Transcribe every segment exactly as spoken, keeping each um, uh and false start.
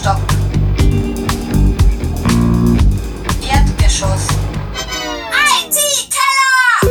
Stock. Erdgeschoss. I T-Keller!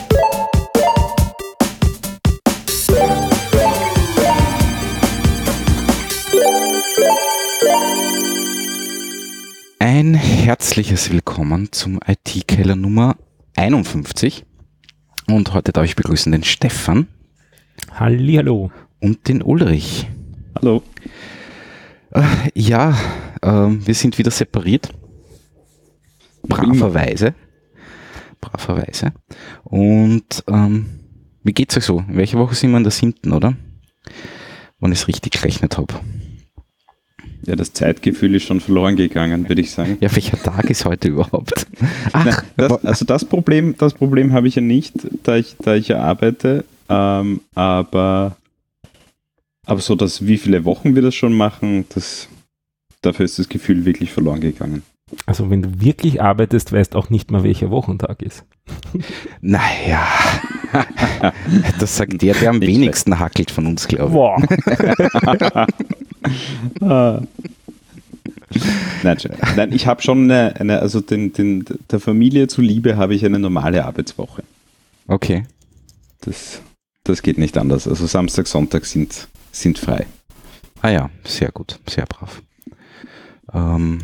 Ein herzliches Willkommen zum I T-Keller Nummer einundfünfzig. Und heute darf ich begrüßen den Stefan. Hallihallo. Und den Ulrich. Hallo. Äh, ja, äh, wir sind wieder separiert. Braverweise. Braverweise. Und ähm, wie geht's euch so? In welcher Woche sind wir in der siebten, oder? Wenn ich es richtig gerechnet habe. Ja, das Zeitgefühl ist schon verloren gegangen, würde ich sagen. Ja, welcher Tag ist heute überhaupt? Ach, Nein, das, also das Problem, das Problem habe ich ja nicht, da ich, da ich ja arbeite, ähm, aber, aber so, dass wie viele Wochen wir das schon machen, das, dafür ist das Gefühl wirklich verloren gegangen. Also wenn du wirklich arbeitest, weißt auch nicht mal, welcher Wochentag ist. Naja, das sagt der, der am Nicht wenigsten hackelt von uns, glaube ich. Wow. Ah. Nein, nein, ich habe schon eine, eine also den, den, der Familie zuliebe habe ich eine normale Arbeitswoche. Okay. Das, das geht nicht anders. Also Samstag, Sonntag sind, sind frei. Ah ja, sehr gut, sehr brav. Ähm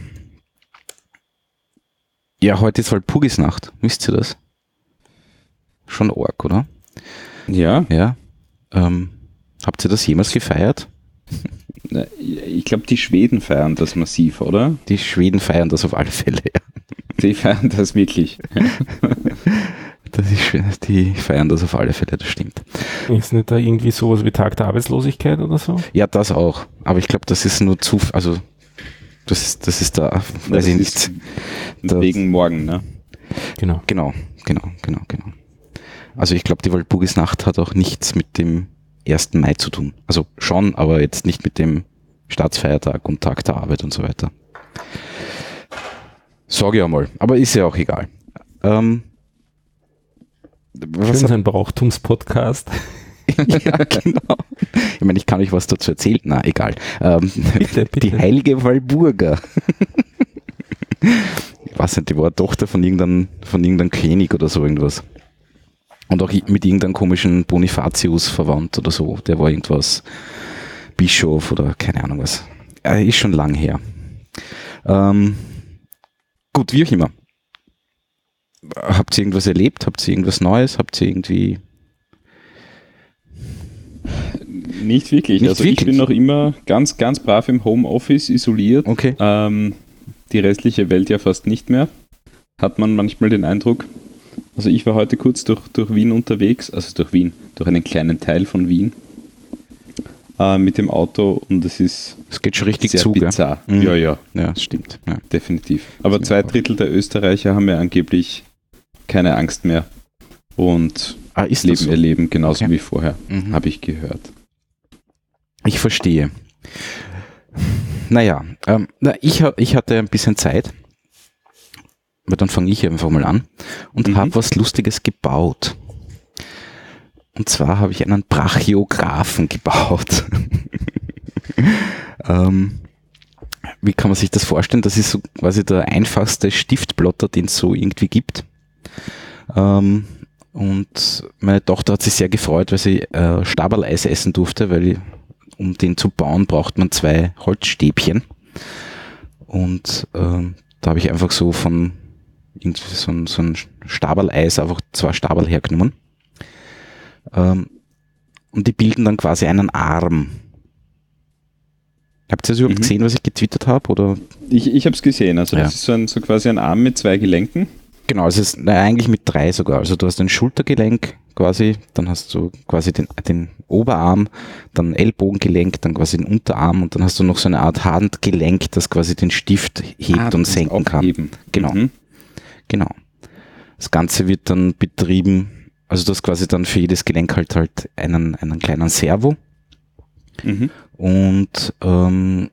ja, heute ist halt Pugisnacht, wisst ihr das? Schon arg, oder? Ja. Ja. Ähm, habt ihr das jemals gefeiert? Ich glaube, die Schweden feiern das massiv, oder? Die Schweden feiern das auf alle Fälle, ja. Die feiern das wirklich. Das ist schön, die feiern das auf alle Fälle, das stimmt. Ist nicht da irgendwie sowas wie Tag der Arbeitslosigkeit oder so? Ja, das auch. Aber ich glaube, das ist nur zu, also das ist, das ist da, weiß Das ich ist nicht. Da, Wegen morgen, ne? Genau. Genau, genau, genau, genau. Also ich glaube, die Walpurgisnacht hat auch nichts mit dem ersten Mai zu tun. Also schon, aber jetzt nicht mit dem Staatsfeiertag und Tag der Arbeit und so weiter. Sage ich einmal, aber ist ja auch egal. Ähm, Schön sein Brauchtumspodcast. Ja, genau. Ich meine, ich kann euch was dazu erzählen. Na, egal. Ähm, Bitte, bitte. Die heilige Walburga. Ich weiß nicht, die war Tochter von irgendeinem, von irgendeinem König oder so irgendwas. Und auch mit irgendeinem komischen Bonifatius verwandt oder so. Der war irgendwas Bischof oder keine Ahnung was. Er ist schon lang her. Ähm, gut, wie auch immer. Habt ihr irgendwas erlebt? Habt ihr irgendwas Neues? Habt ihr irgendwie... Nicht wirklich. Nicht also wirklich? ich bin noch immer ganz, ganz brav im Homeoffice isoliert. Okay. Ähm, die restliche Welt ja fast nicht mehr. Hat man manchmal den Eindruck. Also ich war heute kurz durch, durch Wien unterwegs, also durch Wien, durch einen kleinen Teil von Wien äh, mit dem Auto und es ist Es geht schon richtig sehr zu, bizarr. gell? Mhm. Ja, ja, Ja, das stimmt. Ja. definitiv. Aber Das zwei ist Drittel der Österreicher haben ja angeblich keine Angst mehr und Ah, ist das leben so? ihr Leben genauso Okay. wie vorher, Mhm. habe ich gehört. Ich verstehe. Naja, ähm, na, ich, ha- ich hatte ein bisschen Zeit, aber dann fange ich einfach mal an und Mhm. habe was Lustiges gebaut. Und zwar habe ich einen Brachiographen gebaut. ähm, wie kann man sich das vorstellen? Das ist so quasi der einfachste Stiftplotter, den es so irgendwie gibt. Ähm, und meine Tochter hat sich sehr gefreut, weil sie äh, Stabeleis essen durfte, weil ich, um den zu bauen, braucht man zwei Holzstäbchen. Und ähm, da habe ich einfach so von irgendwie so ein, so ein Stabeleis einfach zwei Stabel hergenommen. Ähm, und die bilden dann quasi einen Arm. Habt ihr das überhaupt Mhm. gesehen, was ich getwittert habe? Oder? Ich, ich habe es gesehen, also Ja. das ist so, ein, so quasi ein Arm mit zwei Gelenken. Genau, also es ist na, eigentlich mit drei sogar. Also du hast ein Schultergelenk quasi, dann hast du quasi den, den Oberarm, dann Ellbogengelenk, dann quasi den Unterarm und dann hast du noch so eine Art Handgelenk, das quasi den Stift hebt Ah, und das senken kann. aufheben. Genau. Mhm. Genau. Das Ganze wird dann betrieben, also du hast quasi dann für jedes Gelenk halt halt einen, einen kleinen Servo Mhm. und ähm,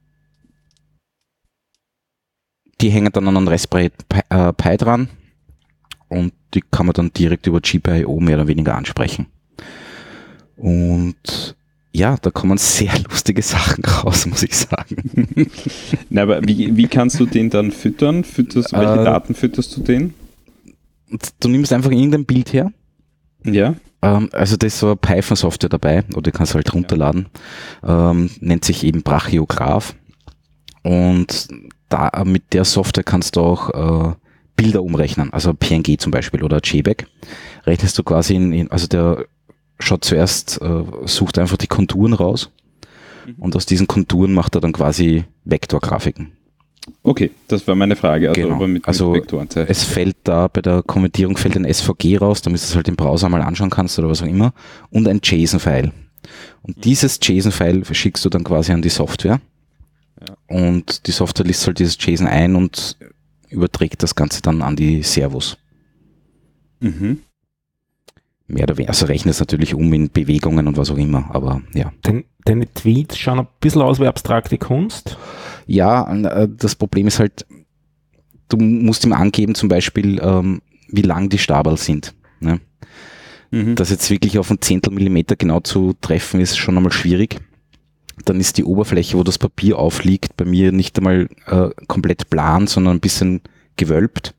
die hängen dann an einen Raspberry Pi, äh, Pi dran und die kann man dann direkt über G P I O mehr oder weniger ansprechen. Und ja, da kommen sehr lustige Sachen raus, muss ich sagen. Na, aber wie, wie kannst du den dann füttern? Fütterst, welche Äh, Daten fütterst du den? Und du nimmst einfach irgendein Bild her. Ja. Ähm, also da ist so eine Python-Software dabei, oder du kannst halt runterladen. Ähm, nennt sich eben Brachiograph. Und da mit der Software kannst du auch äh, Bilder umrechnen, also P N G zum Beispiel oder JPEG. Rechnest du quasi in, in also der schaut zuerst, äh, sucht einfach die Konturen raus mhm. und aus diesen Konturen macht er dann quasi Vektorgrafiken. Okay, das war meine Frage. Also, Genau. aber mit, also mit Vektoren. es fällt da bei der Konvertierung fällt ein S V G raus, damit du es halt im Browser mal anschauen kannst oder was auch immer und ein JSON-File. Und mhm. dieses JSON-File schickst du dann quasi an die Software ja. und die Software liest halt dieses JSON ein und überträgt das Ganze dann an die Servos. Mhm. Mehr oder weniger, also rechnet es natürlich um in Bewegungen und was auch immer, aber ja. Dein, deine Tweets schauen ein bisschen aus wie abstrakte Kunst. Ja, das Problem ist halt, du musst ihm angeben zum Beispiel, ähm, wie lang die Stabel sind. Ne? Mhm. Das jetzt wirklich auf ein Zehntel Millimeter genau zu treffen, ist schon einmal schwierig. Dann ist die Oberfläche, wo das Papier aufliegt, bei mir nicht einmal äh, komplett plan, sondern ein bisschen gewölbt.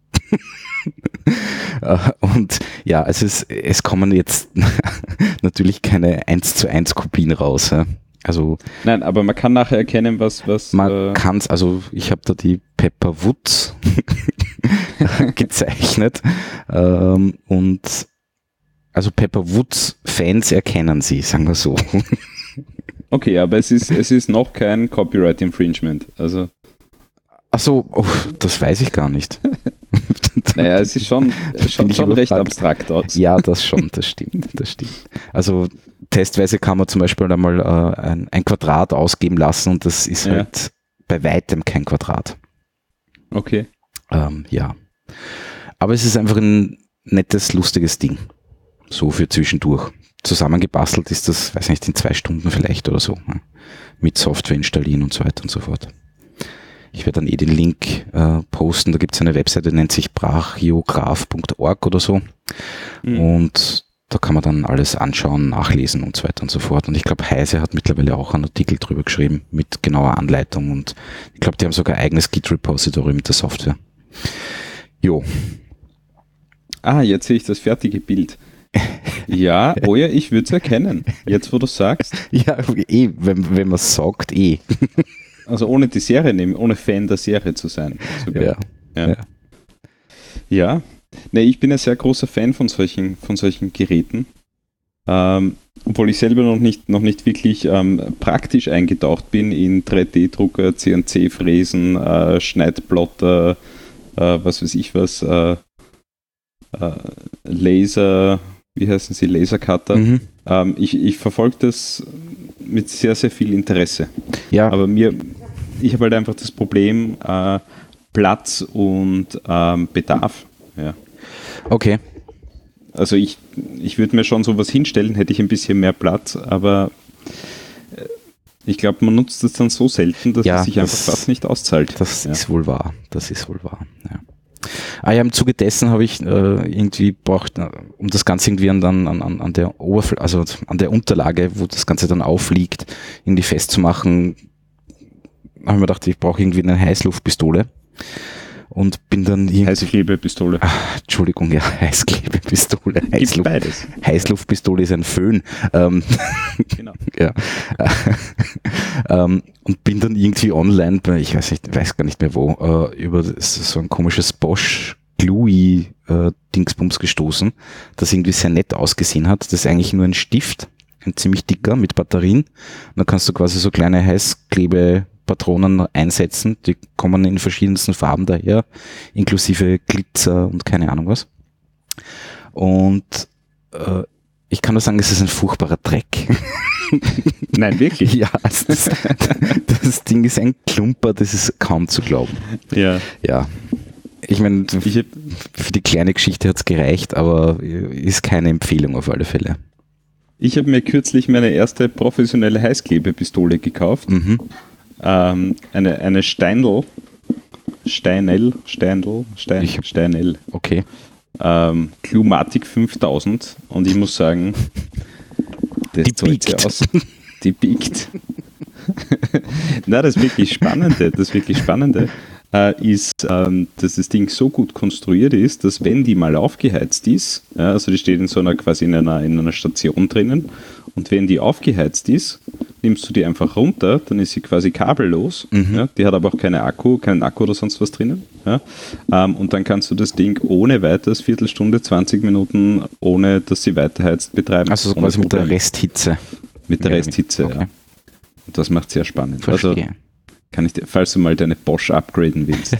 Und ja, also es, es kommen jetzt natürlich keine eins zu eins Kopien raus. Ja. Also nein, aber man kann nachher erkennen, was... was man äh kann es, also ich habe da die Pepper Woods gezeichnet ähm, und also Pepper Woods Fans erkennen sie, sagen wir so. Okay, aber es ist, es ist noch kein Copyright Infringement. Also. Ach so, oh, das weiß ich gar nicht. Naja, es ist schon, schon, schon recht abstrakt aus. Ja, das schon, das stimmt, das stimmt. Also testweise kann man zum Beispiel einmal äh, ein, ein Quadrat ausgeben lassen und das ist ja. halt bei weitem kein Quadrat. Okay. Ähm, ja. Aber es ist einfach ein nettes, lustiges Ding. So für zwischendurch. Zusammengebastelt ist das, weiß nicht, in zwei Stunden vielleicht oder so. Ne? Mit Software installieren und so weiter und so fort. Ich werde dann eh den Link äh, posten. Da gibt es eine Webseite, die nennt sich brachiograph punkt org oder so. Mhm. Und da kann man dann alles anschauen, nachlesen und so weiter und so fort. Und ich glaube, Heise hat mittlerweile auch einen Artikel drüber geschrieben mit genauer Anleitung. Und ich glaube, die haben sogar ein eigenes Git-Repository mit der Software. Jo. Ah, jetzt sehe ich das fertige Bild. Ja, oh ja, ich würde es erkennen, jetzt wo du sagst. Ja, eh, wenn, wenn man es sagt, eh. Also ohne die Serie nehmen, ohne Fan der Serie zu sein. Ja. Ja. Ja. ja. Nee, ich bin ein sehr großer Fan von solchen, von solchen Geräten. Ähm, obwohl ich selber noch nicht, noch nicht wirklich ähm, praktisch eingetaucht bin in drei D Drucker, C N C-Fräsen, äh, Schneidplotter, äh, was weiß ich was, äh, äh, Laser, wie heißen sie, Lasercutter. Mhm. Ähm, ich ich verfolge das mit sehr, sehr viel Interesse. Ja. Aber mir, ich habe halt einfach das Problem äh, Platz und ähm, Bedarf. Ja. Okay. Also ich, ich würde mir schon sowas hinstellen, hätte ich ein bisschen mehr Platz, aber ich glaube, man nutzt es dann so selten, dass ja, es sich einfach fast nicht auszahlt. Das ja. ist wohl wahr. Das ist wohl wahr. Ja. Ah ja, im Zuge dessen habe ich äh, irgendwie braucht, um das Ganze irgendwie an, an, an, an der Oberfläche, also an der Unterlage, wo das Ganze dann aufliegt, irgendwie festzumachen, habe ich mir gedacht, ich brauche irgendwie eine Heißluftpistole. Und bin dann irgendwie... Heißklebepistole. Ach, Entschuldigung, ja, Heißklebepistole. Heißluft, beides. Heißluftpistole ist ein Föhn. Ähm, genau. ja. ähm, und bin dann irgendwie online, bei, ich weiß nicht, weiß gar nicht mehr wo, äh, über so ein komisches Bosch Gluey äh, Dingsbums gestoßen, das irgendwie sehr nett ausgesehen hat. Das ist eigentlich nur ein Stift, ein ziemlich dicker mit Batterien. Und dann kannst du quasi so kleine Heißklebe Patronen einsetzen, die kommen in verschiedensten Farben daher, inklusive Glitzer und keine Ahnung was. Und äh, ich kann nur sagen, es ist ein furchtbarer Dreck. Nein, wirklich? Ja, also das, das Ding ist ein Klumper, das ist kaum zu glauben. Ja. Ja. Ich meine, für die kleine Geschichte hat es gereicht, aber ist keine Empfehlung auf alle Fälle. Ich habe mir kürzlich meine erste professionelle Heißklebepistole gekauft. Mhm. Ähm, eine, eine Steindl, Steinl, Steindl, Stein, ich, Steinl. Okay. Ähm, Clumatic fünftausend und ich muss sagen, das die zahlt sich aus. die biegt. Na, das wirklich Spannende, das wirklich Spannende äh, ist, ähm, dass das Ding so gut konstruiert ist, dass wenn die mal aufgeheizt ist, ja, also die steht in so einer quasi in einer, in einer Station drinnen, und wenn die aufgeheizt ist, nimmst du die einfach runter, dann ist sie quasi kabellos. Mhm. Ja, die hat aber auch keine Akku, keinen Akku oder sonst was drinnen. Ja, ähm, und dann kannst du das Ding ohne weiteres Viertelstunde, zwanzig Minuten, ohne dass sie weiterheizt, betreiben. Also so Ohne quasi mit der Probleme. Resthitze. Mit der Ja, Resthitze, okay. ja. Und das macht sehr spannend. Verstehe. Also kann ich dir, falls du mal deine Bosch upgraden willst.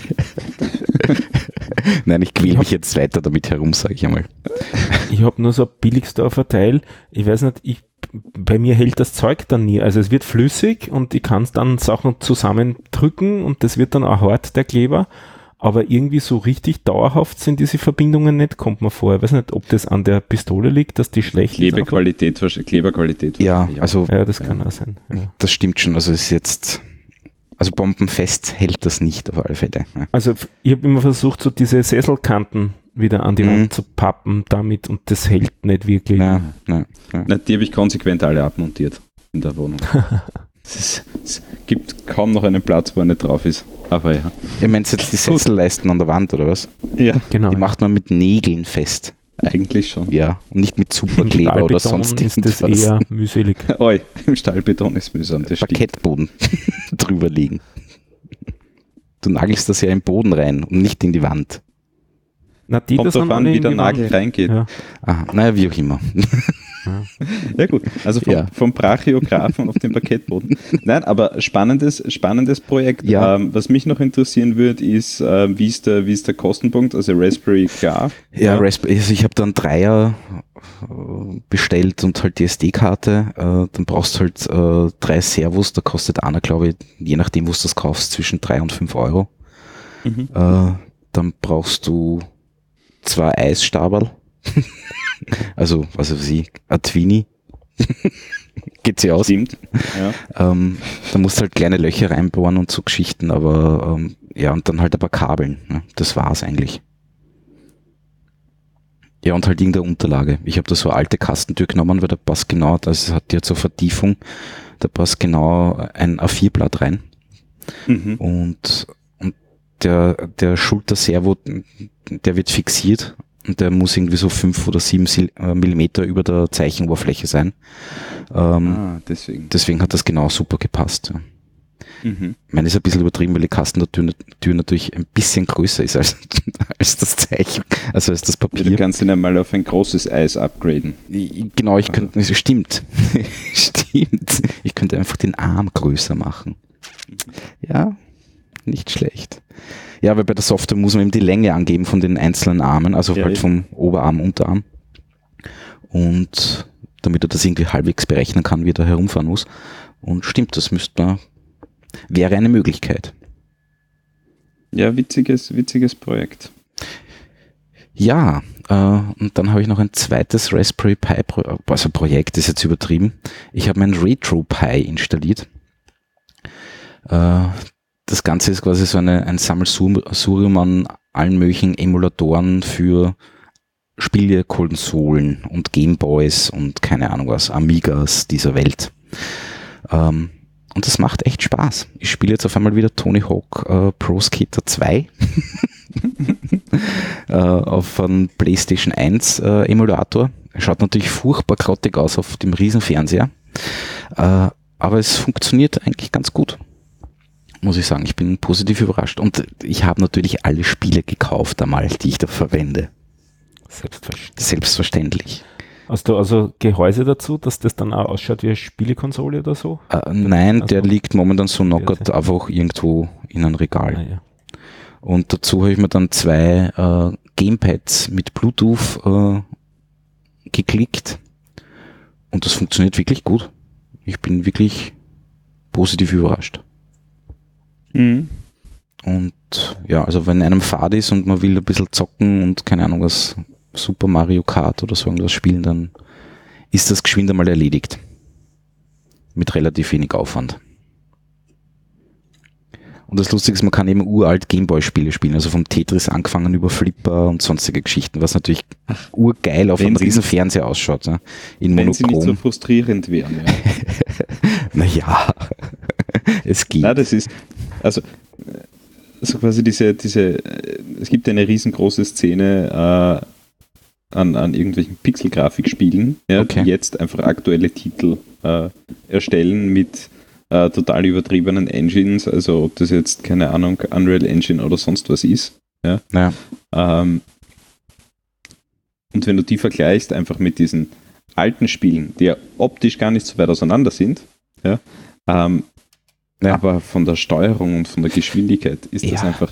Nein, ich quäle mich jetzt weiter damit herum, sage ich einmal. Ich habe nur so ein Billigsdorfer Teil. Ich weiß nicht, ich, bei mir hält das Zeug dann nie. Also es wird flüssig und ich kann dann Sachen zusammendrücken und das wird dann auch hart, der Kleber. Aber irgendwie so richtig dauerhaft sind diese Verbindungen nicht, kommt mir vor. Ich weiß nicht, ob das an der Pistole liegt, dass die schlecht Klebequalität, wahrscheinlich- Kleberqualität. Ja, wahrscheinlich auch. also ist. Ja, das kann auch sein. Ja. das stimmt schon. Also es ist jetzt, also bombenfest hält das nicht auf alle Fälle. Ja. Also f- ich habe immer versucht, so diese Sesselkanten wieder an die Mhm. Wand zu pappen damit und das hält nicht wirklich. Nein, nein, nein. Na, die habe ich konsequent alle abmontiert in der Wohnung. es, ist, es gibt kaum noch einen Platz, wo eine drauf ist. Aber ja. Ihr meint jetzt die Sesselleisten an der Wand, oder was? Ja, Genau. Die macht man mit Nägeln fest. eigentlich schon. Ja, und nicht mit Im Superkleber oder Stahlbeton sonst ist das irgendwas. eher mühselig. Oi, im Stahlbeton ist mühsam, das stimmt. Parkettboden drüber legen. Du nagelst das ja im Boden rein und nicht in die Wand. Na, die Kommt das drauf an, alle wie in der die Nagel Wand- reingeht. Ja. Aha, naja, wie auch immer. Ja gut, also vom, Ja. vom Brachiografen auf den Parkettboden. Nein, aber spannendes, spannendes Projekt. Ja. Ähm, was mich noch interessieren würde, ist, äh, wie ist der, wie ist der Kostenpunkt? Also Raspberry, klar. Ja, Raspberry, also ich habe dann Dreier äh, bestellt und halt die S D-Karte. Äh, dann brauchst du halt äh, drei Servos, da kostet einer, glaube ich, je nachdem, wo du das kaufst, zwischen drei und fünf Euro. Mhm. Äh, dann brauchst du zwei Eisstaberl. Also, was weiß ich, ein Twini. Geht sie aus. Stimmt. Ja. Ähm, da musst du halt kleine Löcher reinbohren und so Geschichten, aber ähm, ja, und dann halt ein paar Kabeln. Ne? Das war's eigentlich. Ja, und halt irgendeine Unterlage. Ich habe da so eine alte Kastentür genommen, weil da passt genau, das hat jetzt so Vertiefung, da passt genau ein A vier Blatt rein. Mhm. Und, und der, der Schulterservo, der wird fixiert und der muss irgendwie so fünf oder sieben Sil- äh, Millimeter über der Zeichenoberfläche sein. Ähm, Ah, deswegen. Deswegen hat das genau super gepasst. Ja. Mhm. Ich meine, ist ein bisschen übertrieben, weil die Kastentür Tür natürlich ein bisschen größer ist als, als das Zeichen, also als das Du Papier. kannst ihn einmal auf ein großes Eis upgraden. Ich- Genau, ich könnte, es stimmt, stimmt. Ich könnte einfach den Arm größer machen. Ja, nicht schlecht. Ja, weil bei der Software muss man eben die Länge angeben von den einzelnen Armen, also Ja, halt ja. vom Oberarm, Unterarm. Und damit er das irgendwie halbwegs berechnen kann, wie er da herumfahren muss. Und stimmt, das müsste man, wäre eine Möglichkeit. Ja, witziges, witziges Projekt. Ja, äh, und dann habe ich noch ein zweites Raspberry Pi, Pro, also Projekt ist jetzt übertrieben. Ich habe mein RetroPie installiert. Äh, das Ganze ist quasi so eine, ein Sammelsurium an allen möglichen Emulatoren für Spielekonsolen und Gameboys und keine Ahnung was, Amigas dieser Welt. Ähm, und das macht echt Spaß. Ich spiele jetzt auf einmal wieder Tony Hawk äh, Pro Skater zwei äh, auf einem PlayStation eins äh, Emulator. Schaut natürlich furchtbar grottig aus auf dem Riesenfernseher. Äh, aber es funktioniert eigentlich ganz gut. Muss ich sagen, ich bin positiv überrascht. Und ich habe natürlich alle Spiele gekauft einmal, die ich da verwende. Selbstverständlich. Selbstverständlich. Hast du also Gehäuse dazu, dass das dann auch ausschaut wie eine Spielekonsole oder so? Äh, nein, Also- der liegt momentan so knockert einfach irgendwo in einem Regal. Ah, ja. Und dazu habe ich mir dann zwei äh, Gamepads mit Bluetooth äh, geklickt. Und das funktioniert wirklich gut. Ich bin wirklich positiv überrascht. Mhm. Und ja, also wenn einem Fahrt ist und man will ein bisschen zocken und keine Ahnung was, Super Mario Kart oder so irgendwas spielen, dann ist das geschwind einmal erledigt. Mit relativ wenig Aufwand. Und das Lustige ist, man kann eben uralt Gameboy-Spiele spielen, also vom Tetris angefangen über Flipper und sonstige Geschichten, was natürlich urgeil auf Wenn einem sie- riesen Fernseher ausschaut, ne? In Wenn sie nicht so Monochrom. frustrierend wären. Ja. Naja, es geht. Na, das ist, also, so quasi diese, diese, es gibt eine riesengroße Szene äh, an, an irgendwelchen Pixel-Grafikspielen, ja, Okay. die jetzt einfach aktuelle Titel äh, erstellen mit äh, total übertriebenen Engines, also ob das jetzt, keine Ahnung, Unreal Engine oder sonst was ist. Ja. Naja. Ähm, und wenn du die vergleichst einfach mit diesen alten Spielen, die ja optisch gar nicht so weit auseinander sind, ja, ähm, Ja. aber von der Steuerung und von der Geschwindigkeit ist das Ja. einfach.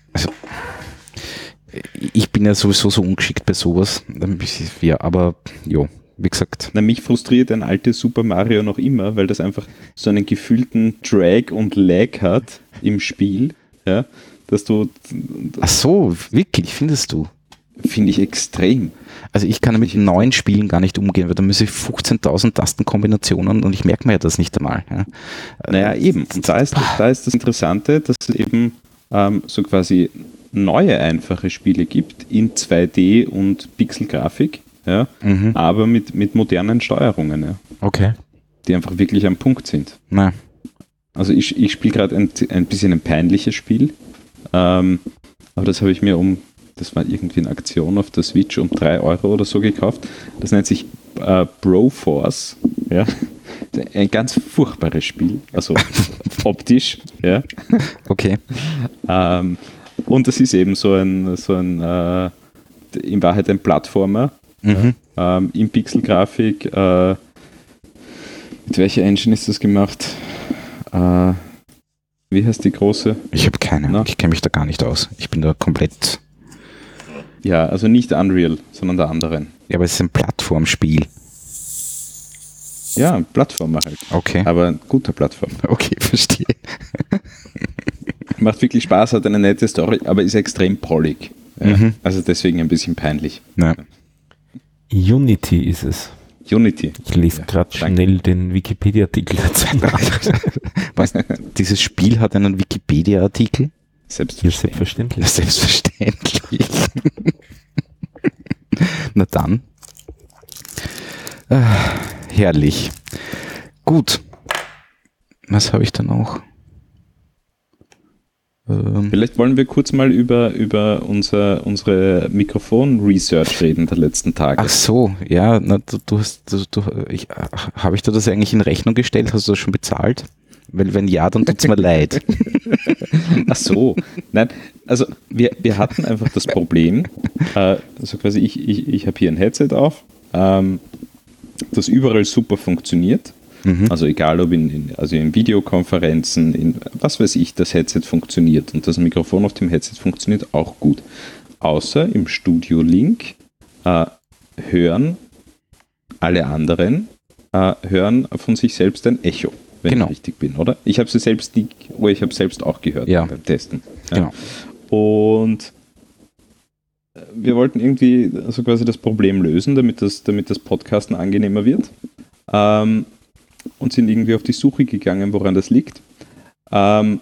Ich bin ja sowieso so ungeschickt bei sowas. Ja, aber jo, wie gesagt. Na, mich frustriert ein altes Super Mario noch immer, weil das einfach so einen gefühlten Drag und Lag hat im Spiel, ja, dass du, Ach so, wirklich, findest du? finde ich extrem. Also ich kann mit neuen Spielen gar nicht umgehen, weil da muss ich fünfzehntausend Tastenkombinationen und ich merke mir ja das nicht einmal. Ja. Naja, eben. Und da ist das, da ist das Interessante, dass es eben ähm, so quasi neue, einfache Spiele gibt in zwei D und Pixelgrafik, ja, Mhm. aber mit, mit modernen Steuerungen, ja, Okay. die einfach wirklich am Punkt sind. Na, Also ich, ich spiele gerade ein, ein bisschen ein peinliches Spiel, ähm, aber das habe ich mir um, das war irgendwie eine Aktion auf der Switch, um drei Euro oder so gekauft. Das nennt sich äh, Broforce, ja. Ein ganz furchtbares Spiel, also optisch, ja. okay. Ähm, und das ist eben so ein, so ein äh, in Wahrheit ein Plattformer Mhm. ähm, in Pixelgrafik. Äh, mit welcher Engine ist das gemacht? Äh, wie heißt die große? Ich habe keine Ahnung, Na? ich kenne mich da gar nicht aus. Ich bin da komplett. Ja, also nicht Unreal, sondern der anderen. Ja, aber es ist ein Plattformspiel. Ja, ein Plattformer halt. Okay. Aber ein guter Plattformer. Okay, verstehe. Macht wirklich Spaß, hat eine nette Story, aber ist extrem pollig. Ja, Mhm. also deswegen ein bisschen peinlich. Na, Unity ist es. Unity. Ich lese Ja, gerade danke. schnell den Wikipedia-Artikel dazu nach. was, dieses Spiel hat einen Wikipedia-Artikel? Ja, Selbstverständlich. selbstverständlich. Selbstverständlich. Na dann. Ah, herrlich. Gut. Was habe ich dann auch? Ähm, Vielleicht wollen wir kurz mal über, über unser, unsere Mikrofon-Research reden der letzten Tage. ach so, ja, na, du, du hast, du, du, ich, habe ich dir das eigentlich in Rechnung gestellt? Hast du das schon bezahlt? Weil wenn ja, dann tut's mir leid. Ach so, nein, also wir, wir hatten einfach das Problem, äh, also quasi ich, ich, ich habe hier ein Headset auf, ähm, das überall super funktioniert, Mhm. also egal ob in, in, also in Videokonferenzen, in was weiß ich, das Headset funktioniert und das Mikrofon auf dem Headset funktioniert auch gut, außer im Studio Link äh, hören alle anderen, äh, hören von sich selbst ein Echo. Wenn Genau. ich richtig bin, oder? Ich habe sie selbst, die, oh, ich habe selbst auch gehört Ja. beim Testen. Ja. Genau. Und wir wollten irgendwie so quasi das Problem lösen, damit das, damit das Podcasten angenehmer wird. Ähm, und sind irgendwie auf die Suche gegangen, woran das liegt. Ähm,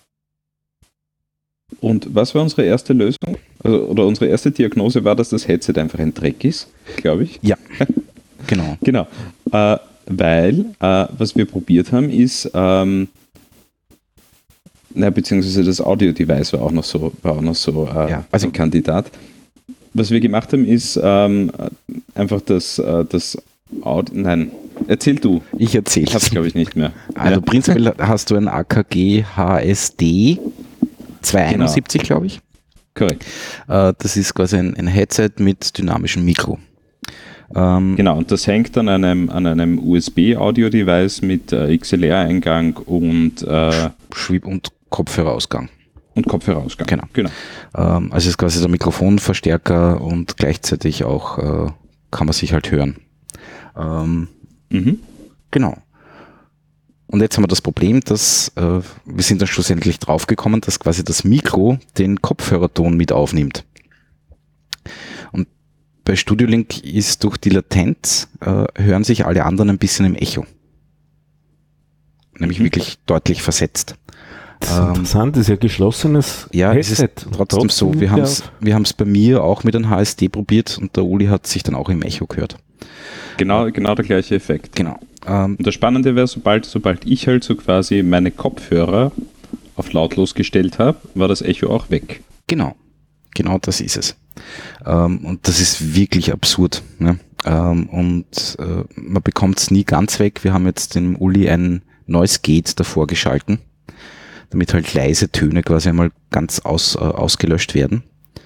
und was war unsere erste Lösung? Also, oder unsere erste Diagnose war, dass das Headset einfach ein Dreck ist, glaube ich. Genau. Genau, äh, weil äh, was wir probiert haben ist, ähm, na, beziehungsweise das Audio-Device war auch noch so, war auch noch so äh, Ja, also- ein Kandidat. Was wir gemacht haben ist ähm, einfach das, äh, das Audio, nein, erzähl du, Ich erzähle ich hab's es. glaube ich nicht mehr. Also Ja. prinzipiell hast du ein A K G H S D zweihunderteinundsiebzig, glaube ich. Korrekt, Äh, das ist quasi ein, ein Headset mit dynamischem Mikro. Ähm, genau, und das hängt an einem, an einem U S B-Audio-Device mit äh, X L R-Eingang und, äh, Schwib- und Kopfhörerausgang. und Kopfhörerausgang. Genau. genau. Ähm, also ist quasi der Mikrofonverstärker und gleichzeitig auch äh, kann man sich halt hören. Ähm, Mhm. genau. Und jetzt haben wir das Problem, dass äh, wir sind dann schlussendlich draufgekommen, dass quasi das Mikro den Kopfhörerton mit aufnimmt. Und bei Studio Link ist durch die Latenz äh, hören sich alle anderen ein bisschen im Echo. Nämlich Mhm. wirklich deutlich versetzt. Das ist Ähm, interessant, das ist ja geschlossenes Ja, es ist Headset. Und trotzdem so. Wir nimmt haben der es auf. wir haben's bei mir auch mit einem H S D probiert und der Uli hat sich dann auch im Echo gehört. Genau, genau der gleiche Effekt. Genau. Ähm, Und das Spannende wäre, sobald, sobald ich halt so quasi meine Kopfhörer auf lautlos gestellt habe, war das Echo auch weg. Genau, genau das ist es. Ähm, und das ist wirklich absurd. Ne? Ähm, und äh, man bekommt es nie ganz weg. Wir haben jetzt dem Uli ein neues Gate davor geschalten, damit halt leise Töne quasi einmal ganz aus, äh, ausgelöscht werden.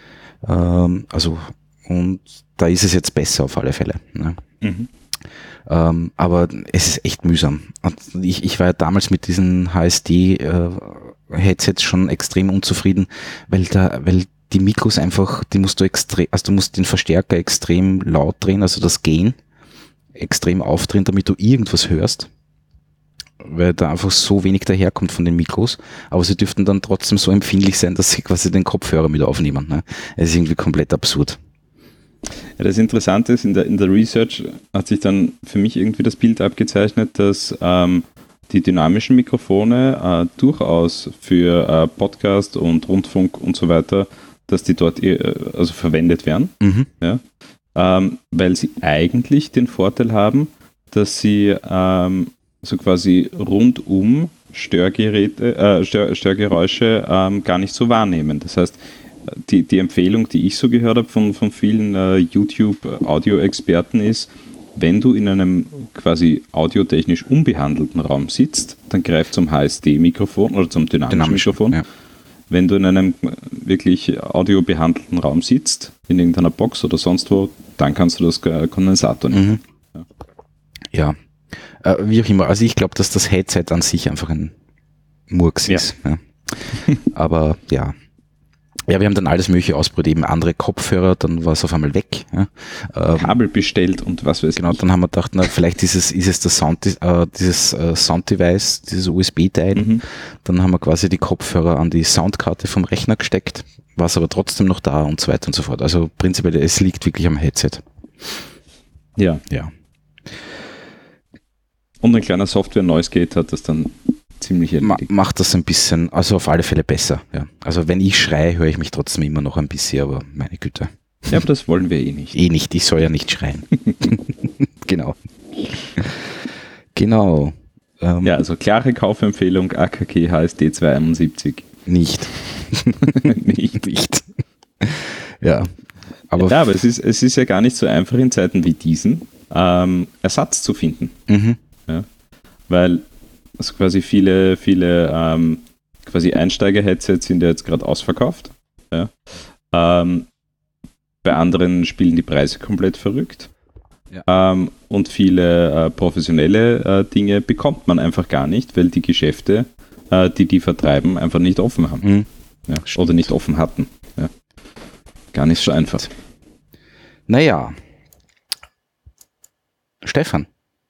Ähm, also, und da ist es jetzt besser auf alle Fälle. Ne? Mhm. Ähm, aber es ist echt mühsam. Und ich, ich war ja damals mit diesen H S D-Headsets äh, schon extrem unzufrieden, weil da, weil die Mikros einfach, die musst du extrem, also du musst den Verstärker extrem laut drehen, also das Gain extrem aufdrehen, damit du irgendwas hörst, weil da einfach so wenig daherkommt von den Mikros, aber sie dürften dann trotzdem so empfindlich sein, dass sie quasi den Kopfhörer mit aufnehmen. Ne? Es ist irgendwie komplett absurd. Ja, das Interessante ist, in der, in der Research hat sich dann für mich irgendwie das Bild abgezeichnet, dass ähm, die dynamischen Mikrofone äh, durchaus für äh, Podcast und Rundfunk und so weiter, dass die dort äh, also verwendet werden, Mhm. ja? ähm, weil sie eigentlich den Vorteil haben, dass sie ähm, so quasi rundum Störgeräte, äh, Stör, Störgeräusche ähm, gar nicht so wahrnehmen. Das heißt, die, die Empfehlung, die ich so gehört habe von, von vielen äh, YouTube-Audio-Experten ist, wenn du in einem quasi audiotechnisch unbehandelten Raum sitzt, dann greif zum H S D-Mikrofon oder zum dynamischen Dynamisch, Mikrofon. ja. Wenn du in einem wirklich audiobehandelten Raum sitzt, in irgendeiner Box oder sonst wo, dann kannst du das Kondensator nehmen. Mhm. Ja, äh, wie auch immer. Also ich glaube, dass das Headset an sich einfach ein Murks Ja. ist. Ja. Aber ja. Ja, wir haben dann alles Mögliche ausprobiert, eben andere Kopfhörer, dann war es auf einmal weg. Ja. Ähm, Kabel bestellt und was weiß genau, ich. dann haben wir gedacht, na, vielleicht ist es, ist es das Sound, äh, dieses äh, Sound-Device, dieses U S B-Teil. Mhm. Dann haben wir quasi die Kopfhörer an die Soundkarte vom Rechner gesteckt, war es aber trotzdem noch da und so weiter und so fort. Also prinzipiell, es liegt wirklich am Headset. Ja. Ja. Und ein kleiner Software-Noise-Gate hat das dann ziemlich Ma erledigt. macht das ein bisschen, also auf alle Fälle besser. Ja. Also wenn ich schreie, höre ich mich trotzdem immer noch ein bisschen, aber meine Güte. Ja, aber das wollen wir eh nicht. Eh nicht, ich soll ja nicht schreien. Genau. Genau. Ähm, Ja, also klare Kaufempfehlung A K G H S D zweihunderteinundsiebzig. Nicht. Nicht. Nicht. Ja. Aber, ja, aber es ist, es ist ja gar nicht so einfach in Zeiten wie diesen, ähm, Ersatz zu finden. mhm. Weil also quasi viele, viele ähm, quasi Einsteiger-Headsets sind ja jetzt gerade ausverkauft. Ja. Ähm, bei anderen spielen die Preise komplett verrückt. Ja. Ähm, und viele äh, professionelle äh, Dinge bekommt man einfach gar nicht, weil die Geschäfte, äh, die die vertreiben, einfach nicht offen haben. Mhm. Ja. Oder nicht offen hatten. Ja. Gar nicht so einfach. Naja. Stefan,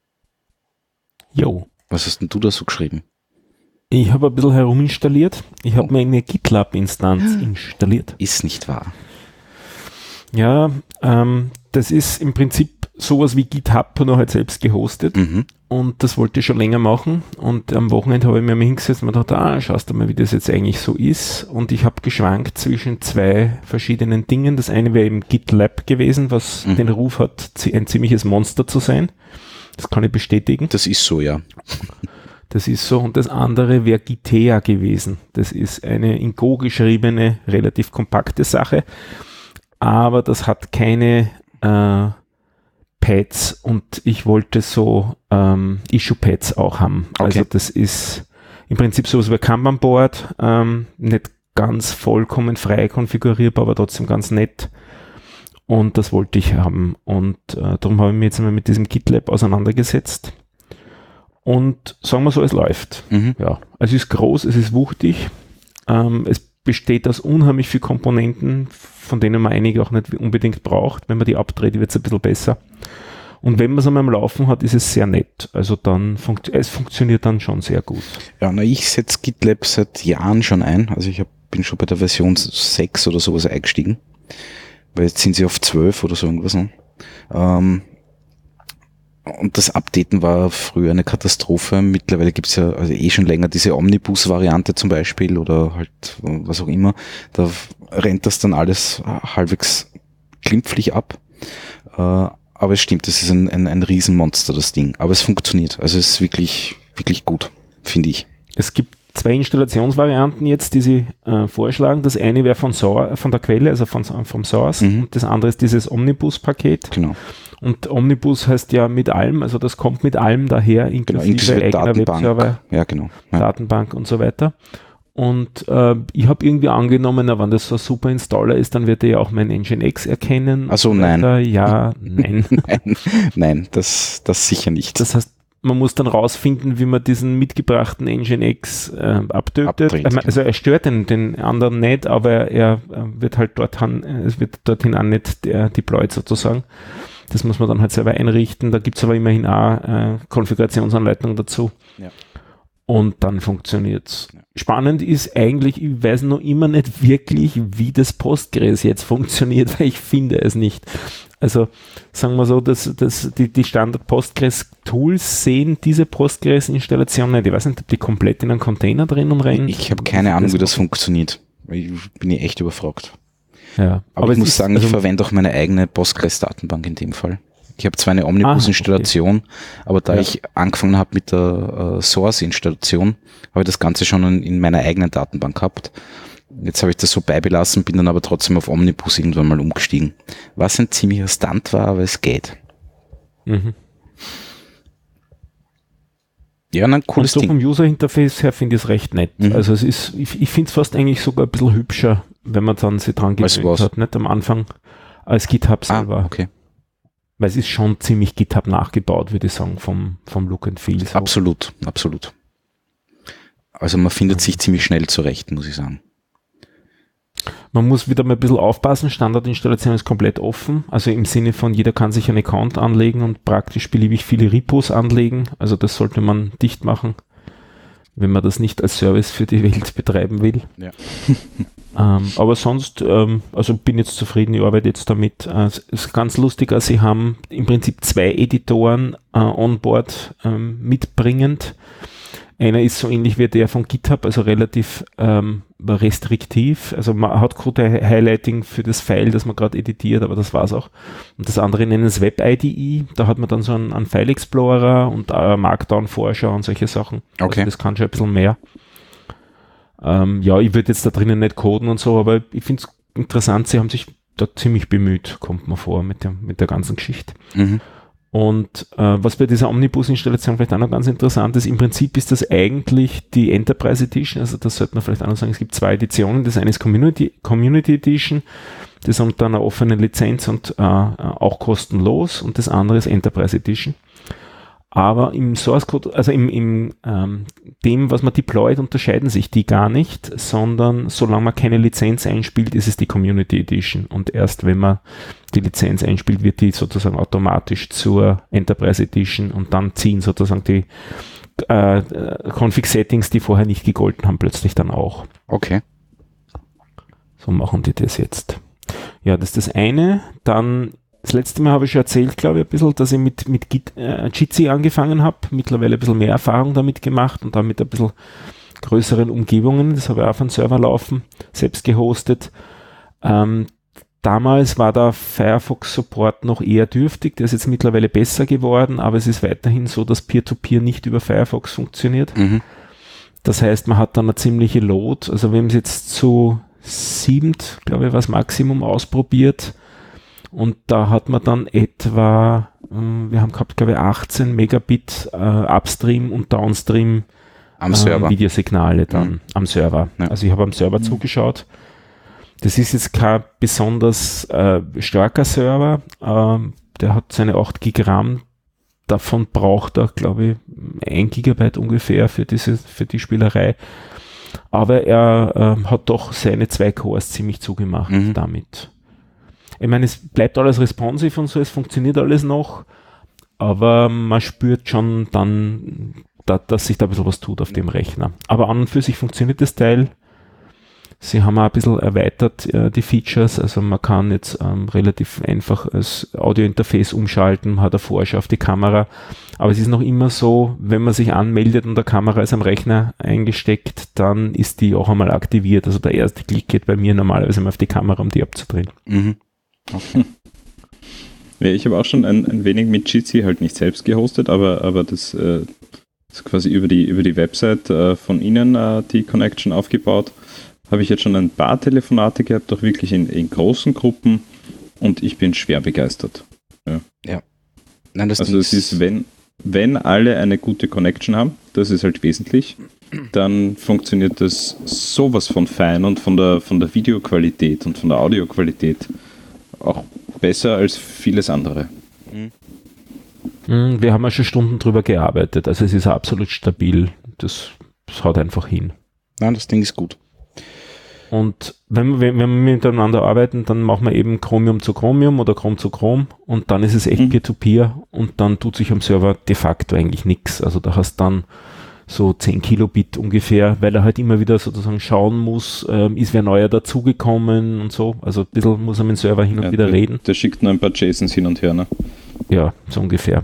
Jo. was hast denn du da so geschrieben? Ich habe ein bisschen heruminstalliert. Ich habe mir eine GitLab-Instanz installiert. Ist nicht wahr. Ja, ähm, das ist im Prinzip sowas wie GitHub, nur halt selbst gehostet. Mhm. Und das wollte ich schon länger machen. Und am Wochenende habe ich mir mal hingesetzt und mir gedacht, ah, schaust du mal, wie das jetzt eigentlich so ist. Und ich habe geschwankt zwischen zwei verschiedenen Dingen. Das eine wäre eben GitLab gewesen, was Mhm. den Ruf hat, ein ziemliches Monster zu sein. Das kann ich bestätigen. Das ist so, ja. Das ist so. Und das andere wäre Gitea gewesen. Das ist eine in Go geschriebene, relativ kompakte Sache. Aber das hat keine äh, Pads und ich wollte so ähm, Issue-Pads auch haben. Okay. Also das ist im Prinzip sowas wie ein Kanban-Board, ähm, nicht ganz vollkommen frei konfigurierbar, aber trotzdem ganz nett. Und das wollte ich haben. Und äh, darum habe ich mich jetzt einmal mit diesem GitLab auseinandergesetzt. Und sagen wir so, es läuft. Mhm. Ja, es ist groß, es ist wuchtig. Ähm, es besteht aus unheimlich vielen Komponenten, von denen man einige auch nicht unbedingt braucht. Wenn man die abdreht, wird es ein bisschen besser. Und wenn man es einmal am Laufen hat, ist es sehr nett. Also dann funkt, es funktioniert dann schon sehr gut. Ja, na, ich setze GitLab seit Jahren schon ein. Also ich hab, bin schon bei der Version sechs oder sowas eingestiegen. Weil jetzt sind sie auf zwölf oder so irgendwas. Ne? Ähm, und das Updaten war früher eine Katastrophe. Mittlerweile gibt's ja also eh schon länger diese Omnibus-Variante zum Beispiel oder halt was auch immer. Da rennt das dann alles halbwegs glimpflich ab. Äh, aber es stimmt, das ist ein, ein, ein Riesenmonster, das Ding. Aber es funktioniert. Also es ist wirklich, wirklich gut, finde ich. Es gibt zwei Installationsvarianten jetzt, die sie äh, vorschlagen. Das eine wäre von, Sour, von der Quelle, also von, vom Source. Mhm. Und das andere ist dieses Omnibus-Paket. Genau. Und Omnibus heißt ja mit allem, also das kommt mit allem daher, inklusive, genau, inklusive eigener Datenbank. Webserver, Ja, genau. Ja. Datenbank und so weiter. Und äh, ich habe irgendwie angenommen, na, wenn das so ein super Installer ist, dann wird er ja auch mein Nginx erkennen. Also und nein. weiter. Ja, nein. nein, nein, das, das sicher nicht. Das heißt, man muss dann rausfinden, wie man diesen mitgebrachten Nginx äh, abtötet. Abdreht, Also, also er stört den, den anderen nicht, aber er, er wird halt dorthin, es wird dorthin auch nicht der deployed sozusagen. Das muss man dann halt selber einrichten. Da gibt es aber immerhin auch äh, Konfigurationsanleitungen dazu. Ja. Und dann funktioniert's. Ja. Spannend ist eigentlich, ich weiß noch immer nicht wirklich, wie das Postgres jetzt funktioniert, weil ich finde es nicht. Also sagen wir so, dass, dass die, die Standard-Postgres-Tools sehen diese Postgres-Installation nicht. Ich weiß nicht, ob die komplett in einen Container drin und rein. Ich habe keine Ahnung, wie das funktioniert. Ich bin ich echt überfragt. Ja, aber, aber ich muss sagen, ich also verwende auch meine eigene Postgres-Datenbank in dem Fall. Ich habe zwar eine Omnibus-Installation, ah, okay. aber da ja. ich angefangen habe mit der äh, Source-Installation, habe ich das Ganze schon in, in meiner eigenen Datenbank gehabt. Jetzt habe ich das so beibelassen, bin dann aber trotzdem auf Omnibus irgendwann mal umgestiegen. Was ein ziemlicher Stunt war, aber es geht. Mhm. Ja, ein cooles und so Ding. vom User-Interface her finde ich es recht nett. Mhm. Also es ist, ich, ich finde es fast eigentlich sogar ein bisschen hübscher, wenn man dann sich dran gewöhnt hat, nicht am Anfang als GitHub selber. Ah, okay. Weil es ist schon ziemlich GitHub nachgebaut, würde ich sagen, vom, vom Look and Feel. So. Absolut, absolut. Also man findet sich ziemlich schnell zurecht, muss ich sagen. Man muss wieder mal ein bisschen aufpassen, Standardinstallation ist komplett offen, also im Sinne von jeder kann sich einen Account anlegen und praktisch beliebig viele Repos anlegen, also das sollte man dicht machen, wenn man das nicht als Service für die Welt betreiben will. Ja. ähm, aber sonst, ähm, also bin jetzt zufrieden, ich arbeite jetzt damit. Äh, es ist ganz lustig, also sie haben im Prinzip zwei Editoren äh, on board ähm, mitbringend. Einer ist so ähnlich wie der von GitHub, also relativ ähm, restriktiv. Also man hat gute Highlighting für das File, das man gerade editiert, aber das war's auch. Und das andere nennen es Web-I D E. Da hat man dann so einen, einen File-Explorer und äh, Markdown-Vorschau und solche Sachen. Okay. Also das kann schon ein bisschen mehr. Ähm, ja, ich würde jetzt da drinnen nicht coden und so, aber ich finde es interessant, sie haben sich da ziemlich bemüht, kommt mir vor, mit der, mit der ganzen Geschichte. Mhm. Und äh, was bei dieser Omnibus-Installation vielleicht auch noch ganz interessant ist, im Prinzip ist das eigentlich die Enterprise Edition, also das sollte man vielleicht auch noch sagen, es gibt zwei Editionen, das eine ist Community, Community Edition, das unter einer offenen Lizenz und äh, auch kostenlos und das andere ist Enterprise Edition. Aber im Source Code, also im, im ähm, dem, was man deployt, unterscheiden sich die gar nicht, sondern solange man keine Lizenz einspielt, ist es die Community Edition. Und erst wenn man die Lizenz einspielt, wird die sozusagen automatisch zur Enterprise Edition und dann ziehen sozusagen die äh, Config-Settings, die vorher nicht gegolten haben, plötzlich dann auch. Okay. So machen die das jetzt. Ja, das ist das eine. Dann das letzte Mal habe ich schon erzählt, glaube ich, ein bisschen, dass ich mit, mit Git, äh, Jitsi angefangen habe, mittlerweile ein bisschen mehr Erfahrung damit gemacht und dann mit ein bisschen größeren Umgebungen, das habe ich auf einem Server laufen, selbst gehostet. Ähm, damals war der Firefox-Support noch eher dürftig, der ist jetzt mittlerweile besser geworden, aber es ist weiterhin so, dass Peer-to-Peer nicht über Firefox funktioniert. Mhm. Das heißt, man hat dann eine ziemliche Load, also wir haben es jetzt zu siebt, glaube ich, was Maximum ausprobiert. Und da hat man dann etwa, äh, wir haben gehabt, glaube ich, achtzehn Megabit äh, Upstream und Downstream am äh, Server. Videosignale dann mhm. am Server. Ja. Also ich habe am Server mhm. zugeschaut. Das ist jetzt kein besonders äh, starker Server. Äh, der hat seine acht Gig RAM. Davon braucht er, glaube ich, ein Gigabyte ungefähr für diese, für die Spielerei. Aber er äh, hat doch seine zwei Cores ziemlich zugemacht mhm. damit. Ich meine, es bleibt alles responsive und so, es funktioniert alles noch, aber man spürt schon dann, da, dass sich da ein bisschen was tut auf dem Rechner. Aber an und für sich funktioniert das Teil. Sie haben auch ein bisschen erweitert äh, die Features, also man kann jetzt ähm, relativ einfach das Audio-Interface umschalten, man hat eine Vorschau auf die Kamera, aber es ist noch immer so, wenn man sich anmeldet und der Kamera ist am Rechner eingesteckt, dann ist die auch einmal aktiviert, also der erste Klick geht bei mir normalerweise mal auf die Kamera, um die abzudrehen. Mhm. Okay. Ja, ich habe auch schon ein, ein wenig mit Jitsi halt nicht selbst gehostet, aber, aber das, äh, das quasi über die, über die Website äh, von Ihnen äh, die Connection aufgebaut. Habe ich jetzt schon ein paar Telefonate gehabt, auch wirklich in, in großen Gruppen, und ich bin schwer begeistert. Ja. Ja. Nein, das also es ist, wenn, wenn alle eine gute Connection haben, das ist halt wesentlich, dann funktioniert das sowas von fein und von der, von der Videoqualität und von der Audioqualität auch besser als vieles andere. Wir haben ja schon Stunden drüber gearbeitet, also es ist absolut stabil, das, das haut einfach hin. Nein, das Ding ist gut. Und wenn wir, wenn wir miteinander arbeiten, dann machen wir eben Chromium zu Chromium oder Chrom zu Chrom, und dann ist es echt mhm. Peer-to-Peer, und dann tut sich am Server de facto eigentlich nichts. Also da hast dann so zehn Kilobit ungefähr, weil er halt immer wieder sozusagen schauen muss, ähm, ist wer neuer dazugekommen und so. Also ein bisschen muss er mit dem Server hin und ja, wieder der, reden. Der schickt nur ein paar JSONs hin und her, ne? Ja, so ungefähr.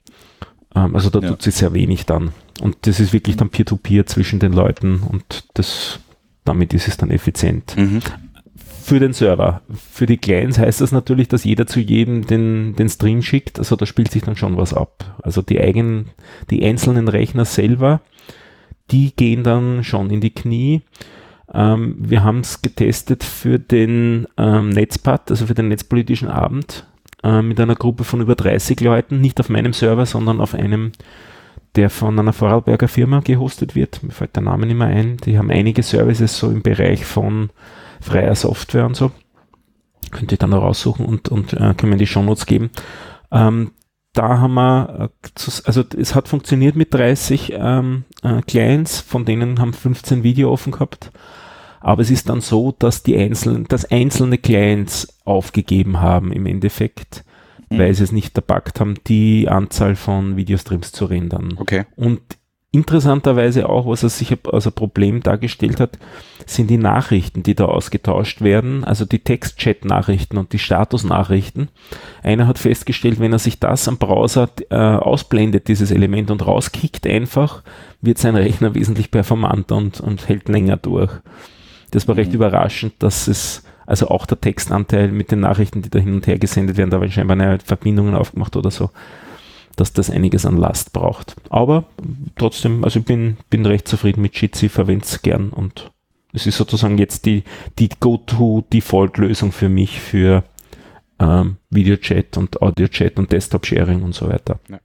Ähm, also da ja. tut sich sehr wenig dann. Und das ist wirklich dann Peer-to-Peer zwischen den Leuten, und das, damit ist es dann effizient. Mhm. Für den Server. Für die Clients heißt das natürlich, dass jeder zu jedem den, den Stream schickt. Also da spielt sich dann schon was ab. Also die eigenen, die einzelnen Rechner selber, die gehen dann schon in die Knie. Ähm, wir haben es getestet für den ähm, Netzpad, also für den netzpolitischen Abend, äh, mit einer Gruppe von über dreißig Leuten, nicht auf meinem Server, sondern auf einem, der von einer Vorarlberger Firma gehostet wird. Mir fällt der Name nicht mehr ein. Die haben einige Services so im Bereich von freier Software und so. Könnt ihr dann noch raussuchen und, und äh, können wir in die Shownotes geben. Ähm, da haben wir, äh, also es hat funktioniert mit dreißig ähm, äh, Clients, von denen haben fünfzehn Video offen gehabt. Aber es ist dann so, dass die einzelnen, dass einzelne Clients aufgegeben haben im Endeffekt, mhm. weil sie es nicht verpackt haben, die Anzahl von Videostreams zu rendern. Okay. Und interessanterweise auch, was er sich als ein Problem dargestellt hat, sind die Nachrichten, die da ausgetauscht werden, also die Text-Chat-Nachrichten und die Status-Nachrichten. Einer hat festgestellt, wenn er sich das am Browser äh, ausblendet, dieses Element, und rauskickt einfach, wird sein Rechner wesentlich performanter und, und hält länger durch. Das war recht mhm. überraschend, dass es, also auch der Textanteil mit den Nachrichten, die da hin und her gesendet werden, da werden scheinbar neue Verbindungen aufgemacht oder so, dass das einiges an Last braucht. Aber trotzdem, also ich bin, bin recht zufrieden mit Jitsi, verwende es gern, und es ist sozusagen jetzt die, die Go-To-Default-Lösung für mich für ähm, Videochat und Audio-Chat und Desktop-Sharing und so weiter. Ja.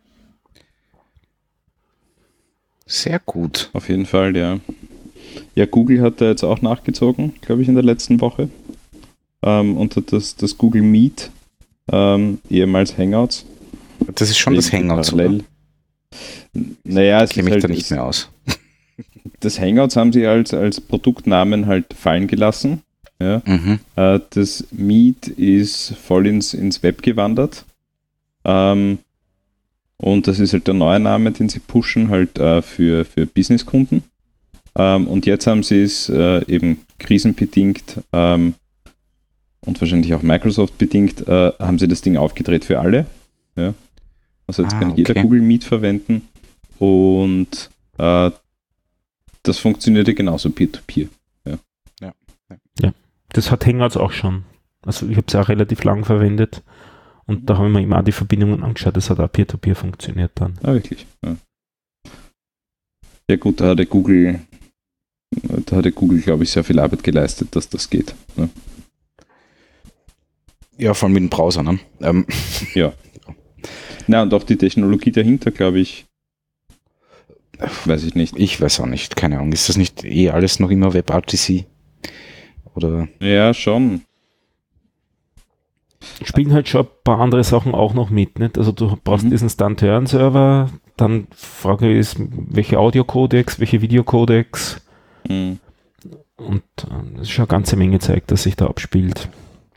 Sehr gut. Auf jeden Fall, ja. Ja, Google hat da jetzt auch nachgezogen, glaube ich, in der letzten Woche. Ähm, und hat das, das Google Meet, ähm, ehemals Hangouts. Das ist schon das Hangouts, parallel. Naja, es kenne ist mich halt da nicht mehr aus. Das Hangouts haben sie als, als Produktnamen halt fallen gelassen. Ja. Mhm. Äh, das Meet ist voll ins, ins Web gewandert. Ähm, und das ist halt der neue Name, den sie pushen, halt äh, für, für Businesskunden. Ähm, und jetzt haben sie es äh, eben krisenbedingt ähm, und wahrscheinlich auch Microsoft bedingt, äh, haben sie das Ding aufgedreht für alle. Ja. Also jetzt ah, kann okay. jeder Google Meet verwenden, und äh, das funktioniert ja genauso Peer-to-Peer. Ja. Ja. Ja, das hat Hangouts auch schon. Also ich habe es auch relativ lang verwendet, und da haben wir immer auch die Verbindungen angeschaut, das hat auch Peer-to-Peer funktioniert dann. Ah, wirklich? Ja, ja gut, da hatte Google, da hatte Google, glaube ich, sehr viel Arbeit geleistet, dass das geht. Ne? Ja, vor allem mit dem Browser, ne? Ähm. Ja. Na, und auch die Technologie dahinter, glaube ich, weiß ich nicht. Ich weiß auch nicht, keine Ahnung. Ist das nicht eh alles noch immer WebRTC? Oder? Ja, schon. Spielen halt schon ein paar andere Sachen auch noch mit, nicht? Also du brauchst mhm. diesen Stand-Turn-Server, dann Frage ist, welche Audio-Codecs, welche Video-Codecs, mhm. und äh, das ist schon eine ganze Menge Zeug, das sich da abspielt.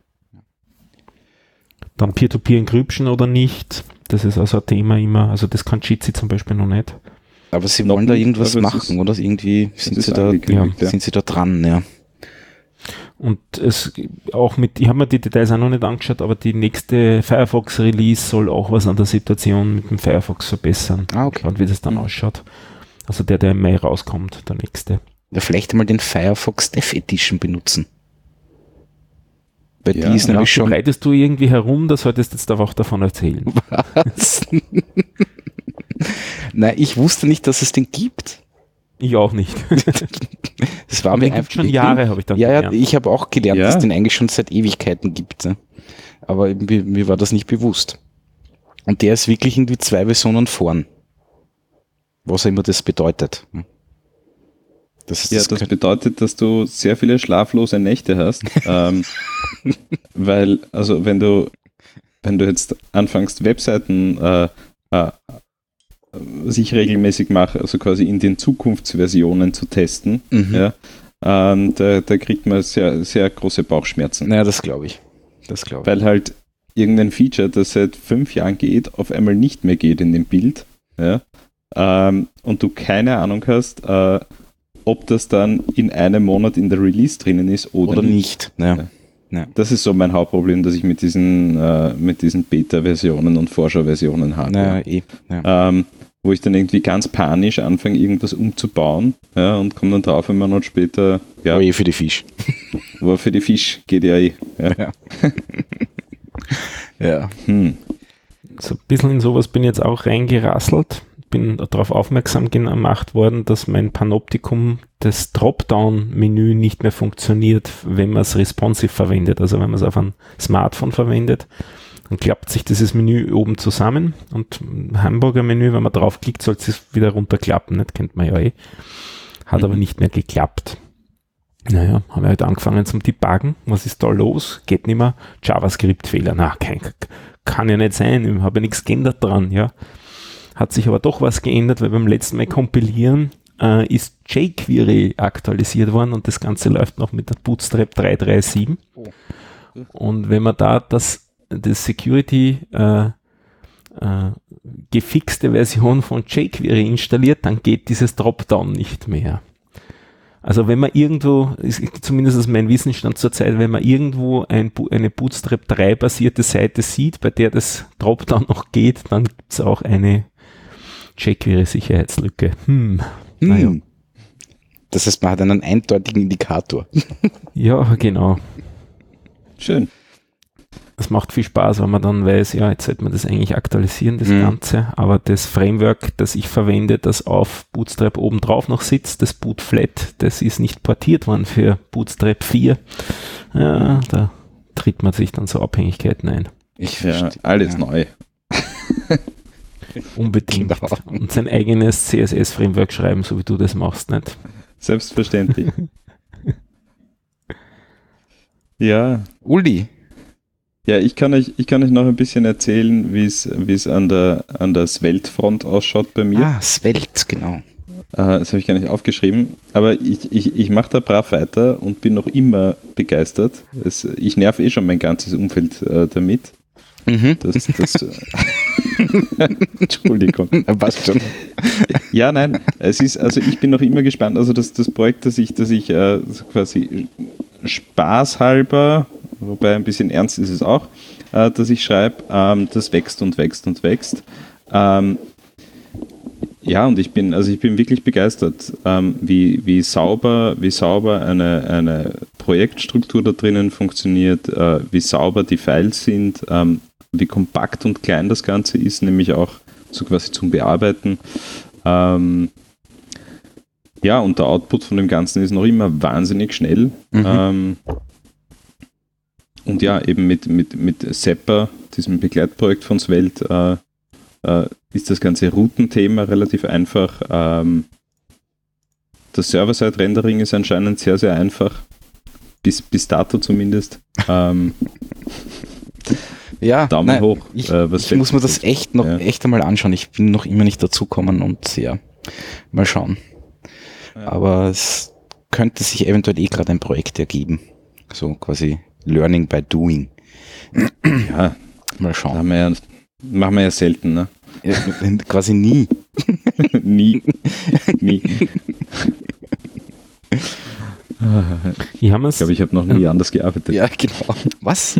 Dann Peer-to-Peer-Encryption oder nicht, das ist also ein Thema immer, also das kann Jitsi zum Beispiel noch nicht. Aber sie noch wollen da irgendwas nicht, machen, ist, oder? Irgendwie sind sie, da, ja. sind sie da dran, ja. Und es auch mit, ich habe mir die Details auch noch nicht angeschaut, aber die nächste Firefox-Release soll auch was an der Situation mit dem Firefox verbessern. Ah, okay. Und wie das dann mhm. ausschaut. Also der, der im Mai rauskommt, der nächste. Ja, vielleicht mal den Firefox Dev Edition benutzen. Bei Ja, die ist Ja, nämlich schon. reitest du irgendwie herum, da solltest du jetzt aber auch davon erzählen. Was? Nein, ich wusste nicht, dass es den gibt. Ich auch nicht. Das war Aber mir den einfach. gibt's schon Jahre, habe ich dann Ja, ja, gelernt. ich habe auch gelernt, Ja. dass es den eigentlich schon seit Ewigkeiten gibt. Ne? Aber mir, mir war das nicht bewusst. Und der ist wirklich irgendwie zwei Versionen vorn. Was auch immer das bedeutet. Das, ist- Ja, das das könnte- bedeutet, dass du sehr viele schlaflose Nächte hast. ähm, weil, also wenn du, wenn du jetzt anfängst, Webseiten äh, äh, sich regelmäßig machen, also quasi in den Zukunftsversionen zu testen, Mhm. ja, ähm, da, da kriegt man sehr, sehr große Bauchschmerzen. Naja, das glaube ich. Das glaube ich. Weil halt irgendein Feature, das seit fünf Jahren geht, auf einmal nicht mehr geht in dem Bild, ja, ähm, und du keine Ahnung hast, äh, ob das dann in einem Monat in der Release drinnen ist oder, Oder nicht. nicht. Ja. Das ist so mein Hauptproblem, das ich mit diesen, äh, mit diesen Beta-Versionen und Vorschau-Versionen habe. Naja, eh. Ja. Ähm, wo ich dann irgendwie ganz panisch anfange, irgendwas umzubauen, ja, und komme dann drauf, einen Monat später, ja, Aber eh für die Fisch. war für die Fisch, geht ja eh. Ja. Ja. Ja. Hm. So ein bisschen in sowas bin ich jetzt auch reingerasselt. Bin darauf aufmerksam gemacht worden, dass mein Panoptikum, das Dropdown-Menü nicht mehr funktioniert, wenn man es responsive verwendet, also wenn man es auf einem Smartphone verwendet. Dann klappt sich dieses Menü oben zusammen und ein Hamburger-Menü, wenn man draufklickt, soll es wieder runterklappen. Das kennt man ja eh. Hat aber nicht mehr geklappt. Naja, haben wir halt angefangen zum Debuggen. Was ist da los? Geht nicht mehr. JavaScript-Fehler. Na, kein, kann ja nicht sein. Ich habe ja nichts geändert dran, ja. Hat sich aber doch was geändert, weil beim letzten Mal kompilieren äh, ist jQuery aktualisiert worden und das Ganze läuft noch mit der Bootstrap drei Punkt drei Punkt sieben. Oh. Und wenn man da das, das Security äh, äh, gefixte Version von jQuery installiert, dann geht dieses Dropdown nicht mehr. Also wenn man irgendwo, ist zumindest aus meinem Wissensstand zur Zeit, wenn man irgendwo ein, eine Bootstrap drei basierte Seite sieht, bei der das Dropdown noch geht, dann gibt es auch eine jQuery-Sicherheitslücke. Hm. Hm. Naja. Das heißt, man hat einen eindeutigen Indikator. Ja, genau. Schön. Das macht viel Spaß, wenn man dann weiß, ja, jetzt sollte man das eigentlich aktualisieren, das Mhm. Ganze. Aber das Framework, das ich verwende, das auf Bootstrap obendrauf noch sitzt, das Bootflat, das ist nicht portiert worden für Bootstrap vier. Ja, da tritt man sich dann so Abhängigkeiten ein. Ich Ja, verstehe. alles Ja. neu. Unbedingt. Genau. Und sein eigenes C S S-Framework schreiben, so wie du das machst, nicht? Selbstverständlich. Ja, Uli. ja, ich kann euch, ich kann euch noch ein bisschen erzählen, wie es, wie es an der, an der Svelte-Front ausschaut bei mir. Ah, Svelte, genau. Äh, das habe ich gar nicht aufgeschrieben, aber ich, ich, ich mache da brav weiter und bin noch immer begeistert. Es, ich nerv eh schon mein ganzes Umfeld äh, damit. Mhm. Das, das, Entschuldigung. Passt schon. Ja, nein, es ist, also ich bin noch immer gespannt. Also das, das Projekt, das ich, das ich äh, quasi spaßhalber, wobei ein bisschen ernst ist es auch, äh, dass ich schreibe, ähm, das wächst und wächst und wächst. Ähm, ja, und ich bin, also ich bin wirklich begeistert, ähm, wie, wie sauber, wie sauber eine, eine Projektstruktur da drinnen funktioniert, äh, wie sauber die Files sind, ähm, wie kompakt und klein das Ganze ist, nämlich auch so quasi zum Bearbeiten. Ähm, ja, und der Output von dem Ganzen ist noch immer wahnsinnig schnell. Mhm. Ähm, und ja, eben mit, mit, mit Seppa, diesem Begleitprojekt von Svelte, äh, äh, ist das ganze Routenthema relativ einfach. Ähm, das Server-Side-Rendering ist anscheinend sehr, sehr einfach. Bis, bis dato zumindest. Ähm, Ja, Daumen nein, hoch. Ich, äh, was ich muss mir das betrifft. echt noch Ja. echt einmal anschauen. Ich bin noch immer nicht dazugekommen und ja, mal schauen. Ja. Aber es könnte sich eventuell eh gerade ein Projekt ergeben. So quasi Learning by Doing. Ja, Mal da schauen. haben wir ja, machen wir ja selten, ne? Ja, quasi nie. Nie. Nie. Ich habe Ich glaube, ich habe noch nie anders gearbeitet. Ja, genau. Was?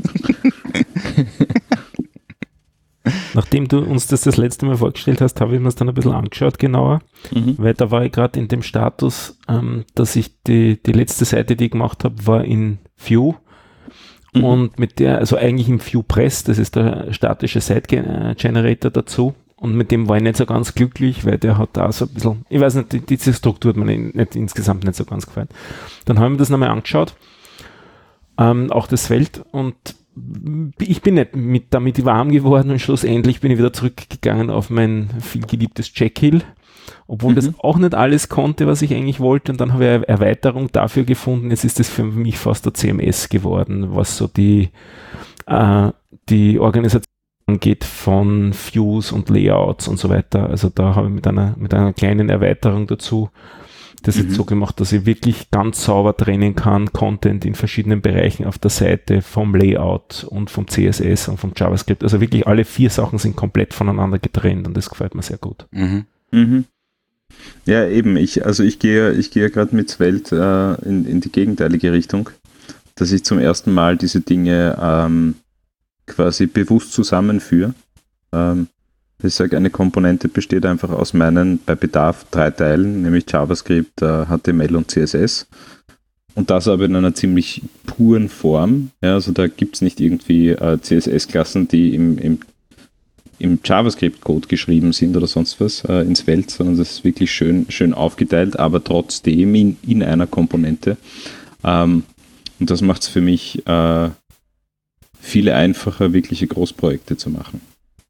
Nachdem du uns das das letzte Mal vorgestellt hast, habe ich mir das dann ein bisschen angeschaut genauer, Mhm. weil da war ich gerade in dem Status, ähm, dass ich die, die letzte Seite, die ich gemacht habe, war in Vue Mhm. Und mit der, also eigentlich im ViewPress, das ist der statische Site-Generator dazu. Und mit dem war ich nicht so ganz glücklich, weil der hat da so ein bisschen, ich weiß nicht, die, diese Struktur hat mir nicht, nicht insgesamt nicht so ganz gefallen. Dann haben wir das nochmal angeschaut, ähm, auch das Svelte, und ich bin nicht mit, damit warm geworden, und schlussendlich bin ich wieder zurückgegangen auf mein vielgeliebtes Jekyll, obwohl mhm. das auch nicht alles konnte, was ich eigentlich wollte, und dann habe ich eine Erweiterung dafür gefunden. Jetzt ist das für mich fast der C M S geworden, was so die, äh, die Organisation geht von Views und Layouts und so weiter. Also da habe ich mit einer, mit einer kleinen Erweiterung dazu das mhm. jetzt so gemacht, dass ich wirklich ganz sauber trennen kann, Content in verschiedenen Bereichen auf der Seite, vom Layout und vom C S S und vom JavaScript. Also wirklich alle vier Sachen sind komplett voneinander getrennt, und das gefällt mir sehr gut. Mhm. Mhm. Ja, eben. Ich, also ich gehe, ich gehe gerade mit Svelte äh, in, in die gegenteilige Richtung, dass ich zum ersten Mal diese Dinge ähm, quasi bewusst zusammenführe. Ähm, ich sage, eine Komponente besteht einfach aus meinen, bei Bedarf, drei Teilen, nämlich JavaScript, äh, H T M L und C S S. Und das aber in einer ziemlich puren Form. Ja, also da gibt es nicht irgendwie äh, C S S-Klassen, die im, im, im JavaScript-Code geschrieben sind oder sonst was äh, ins Feld, sondern das ist wirklich schön, schön aufgeteilt, aber trotzdem in, in einer Komponente. Ähm, und das macht es für mich äh, viele einfacher, wirkliche Großprojekte zu machen.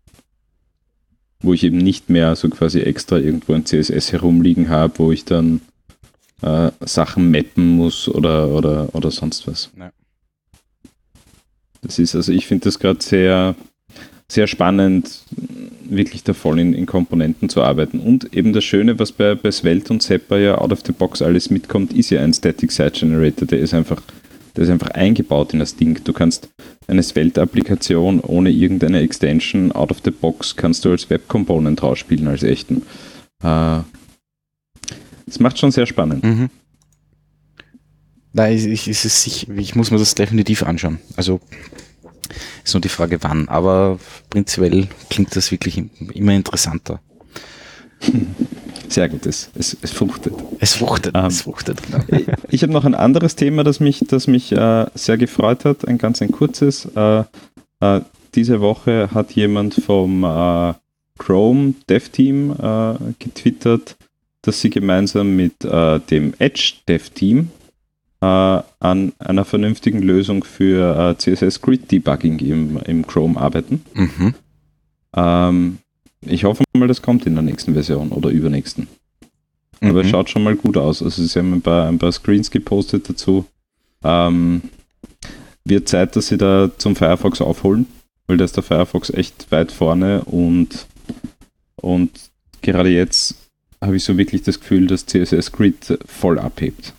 Wo ich eben nicht mehr so quasi extra irgendwo ein C S S herumliegen habe, wo ich dann äh, Sachen mappen muss oder, oder, oder sonst was. Ja. Das ist, also ich finde das gerade sehr, sehr spannend, wirklich da voll in, in Komponenten zu arbeiten. Und eben das Schöne, was bei, bei Svelte und Seppa ja out of the box alles mitkommt, ist ja ein Static Site Generator, der ist einfach Der ist einfach eingebaut in das Ding. Du kannst eine Svelte-Applikation ohne irgendeine Extension out of the box kannst du als Web-Component rausspielen, als echten. Das äh, macht schon sehr spannend. Mhm. Nein, ich, ich, ich, ich muss mir das definitiv anschauen. Also ist nur die Frage, wann. Aber prinzipiell klingt das wirklich immer interessanter. Sehr gut, es, es, es fruchtet. Es fruchtet, ähm, es fruchtet. Genau. Ich, ich habe noch ein anderes Thema, das mich, das mich äh, sehr gefreut hat, ein ganz ein kurzes. Äh, äh, diese Woche hat jemand vom äh, Chrome Dev-Team äh, getwittert, dass sie gemeinsam mit äh, dem Edge Dev-Team äh, an einer vernünftigen Lösung für äh, C S S Grid Debugging im, im Chrome arbeiten. Mhm. Ähm, Ich hoffe mal, das kommt in der nächsten Version oder übernächsten. Mhm. Aber es schaut schon mal gut aus. Also sie haben ein paar, ein paar Screens gepostet dazu. Ähm, wird Zeit, dass sie da zum Firefox aufholen, weil da ist der Firefox echt weit vorne, und, und gerade jetzt habe ich so wirklich das Gefühl, dass C S S Grid voll abhebt.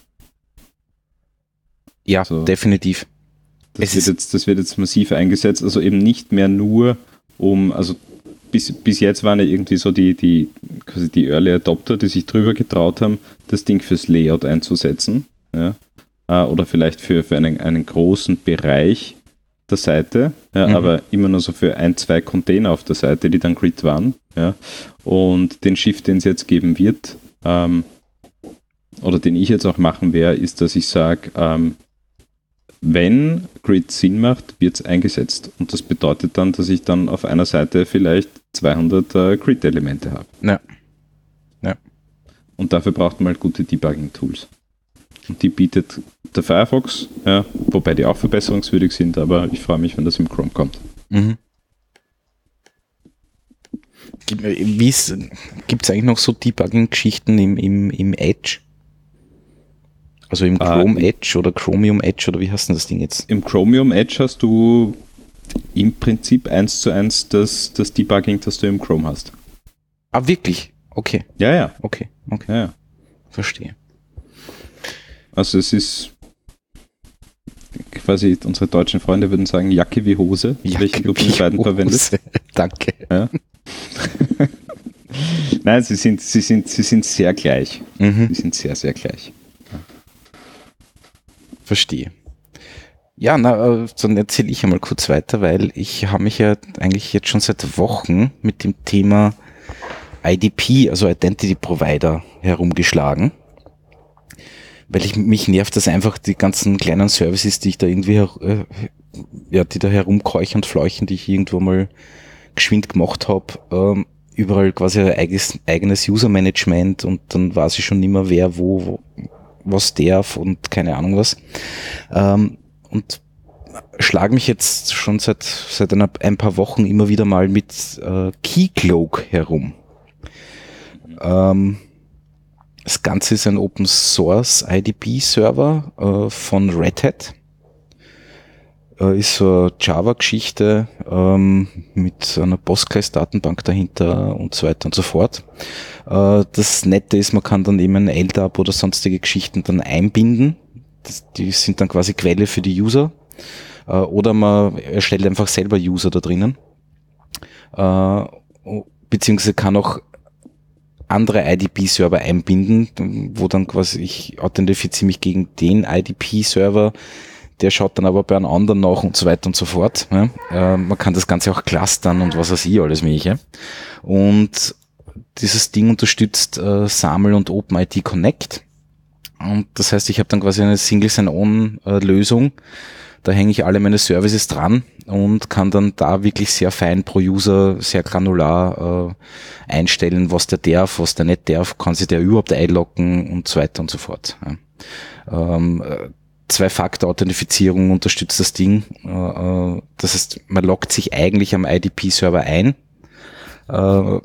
Ja, so, definitiv. Das wird, jetzt, das wird jetzt massiv eingesetzt, also eben nicht mehr nur um, also Bis, bis jetzt waren ja irgendwie so die, die, quasi die Early Adopter, die sich drüber getraut haben, das Ding fürs Layout einzusetzen. Ja? Oder vielleicht für, für einen, einen großen Bereich der Seite, ja, mhm. aber immer nur so für ein, zwei Container auf der Seite, die dann Grid waren. Ja? Und den Shift, den es jetzt geben wird, ähm, oder den ich jetzt auch machen werde, ist, dass ich sage, ähm, wenn Grid Sinn macht, wird es eingesetzt. Und das bedeutet dann, dass ich dann auf einer Seite vielleicht zweihundert äh, Grid-Elemente habe. Ja. Ja. Und dafür braucht man halt gute Debugging-Tools. Und die bietet der Firefox, ja, wobei die auch verbesserungswürdig sind, aber ich freue mich, wenn das im Chrome kommt. Mhm. Gibt es eigentlich noch so Debugging-Geschichten im, im, im Edge? Also im Chrome äh, Edge oder Chromium Edge, oder wie heißt denn das Ding jetzt? Im Chromium Edge hast du im Prinzip eins zu eins das, das Debugging, das du im Chrome hast. Ah, wirklich? Okay. Ja, ja. Okay, okay. Ja, ja. Verstehe. Also es ist quasi, unsere deutschen Freunde würden sagen, Jacke wie Hose, Jacke welche du von beiden verwendest. Danke. Ja. Nein, sie sind, sie sind, sie sind sehr gleich. Mhm. Sie sind sehr, sehr gleich. Verstehe. Ja, na, dann erzähle ich einmal kurz weiter, weil ich habe mich ja eigentlich jetzt schon seit Wochen mit dem Thema I D P, also Identity Provider, herumgeschlagen. weil ich, mich nervt das einfach, die ganzen kleinen Services, die ich da irgendwie, äh, ja, die da herumkeuchen und fleuchen, die ich irgendwo mal geschwind gemacht habe, ähm, überall quasi ein eigenes, eigenes User-Management und dann weiß ich schon nicht mehr, wer wo, wo was darf und keine Ahnung was. Ähm, und schlage mich jetzt schon seit seit einer, ein paar Wochen immer wieder mal mit äh, Keycloak herum. Ähm, das Ganze ist ein Open Source I D P-Server äh, von Red Hat. Äh, ist so eine Java-Geschichte ähm, mit einer Postgres-Datenbank dahinter und so weiter und so fort. Äh, das Nette ist, man kann dann eben ein L D A P oder sonstige Geschichten dann einbinden. Das, die sind dann quasi Quelle für die User. Äh, oder man erstellt einfach selber User da drinnen. Äh, beziehungsweise kann auch andere I D P-Server einbinden, wo dann quasi ich authentifiziere mich gegen den I D P-Server, der schaut dann aber bei einem anderen nach und so weiter und so fort. Ja. Äh, man kann das Ganze auch clustern und was weiß ich, alles mögliche. Und dieses Ding unterstützt äh, SAML und OpenID Connect. Und das heißt, ich habe dann quasi eine Single Sign-On-Lösung. Da hänge ich alle meine Services dran und kann dann da wirklich sehr fein pro User, sehr granular äh, einstellen, was der darf, was der nicht darf, kann sich der überhaupt einloggen und so weiter und so fort. Ja. Ähm, Zwei-Faktor-Authentifizierung unterstützt das Ding. Äh, das heißt, man loggt sich eigentlich am I D P-Server ein. Äh,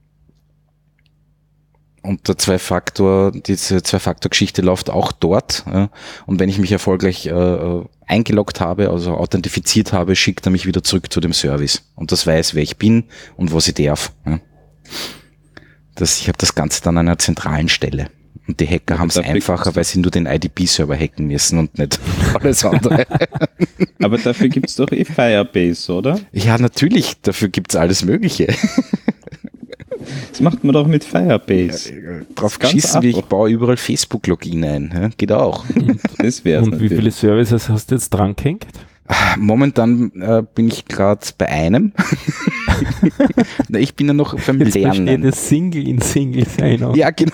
Und der Zwei-Faktor, diese Zwei-Faktor-Geschichte läuft auch dort. Ja. Und wenn ich mich erfolgreich äh, eingeloggt habe, also authentifiziert habe, schickt er mich wieder zurück zu dem Service. Und das weiß, wer ich bin und was ich darf. Ja. Das, ich habe das Ganze dann an einer zentralen Stelle. Und die Hacker ja, haben es einfacher, weil sie nur den I D P-Server hacken müssen und nicht alles andere. Aber dafür gibt's doch eh Firebase, oder? Ja, natürlich. Dafür gibt's alles Mögliche. Das macht man doch mit Firebase. Ja, drauf geschissen, wie ich baue überall Facebook-Login ein. Ja, geht auch. Das wär's Und natürlich. Wie viele Services hast du jetzt dran gehängt? Momentan äh, bin ich gerade bei einem. Ich bin ja noch beim jetzt Lernen. Jetzt das Single in Single sein. Ja, genau.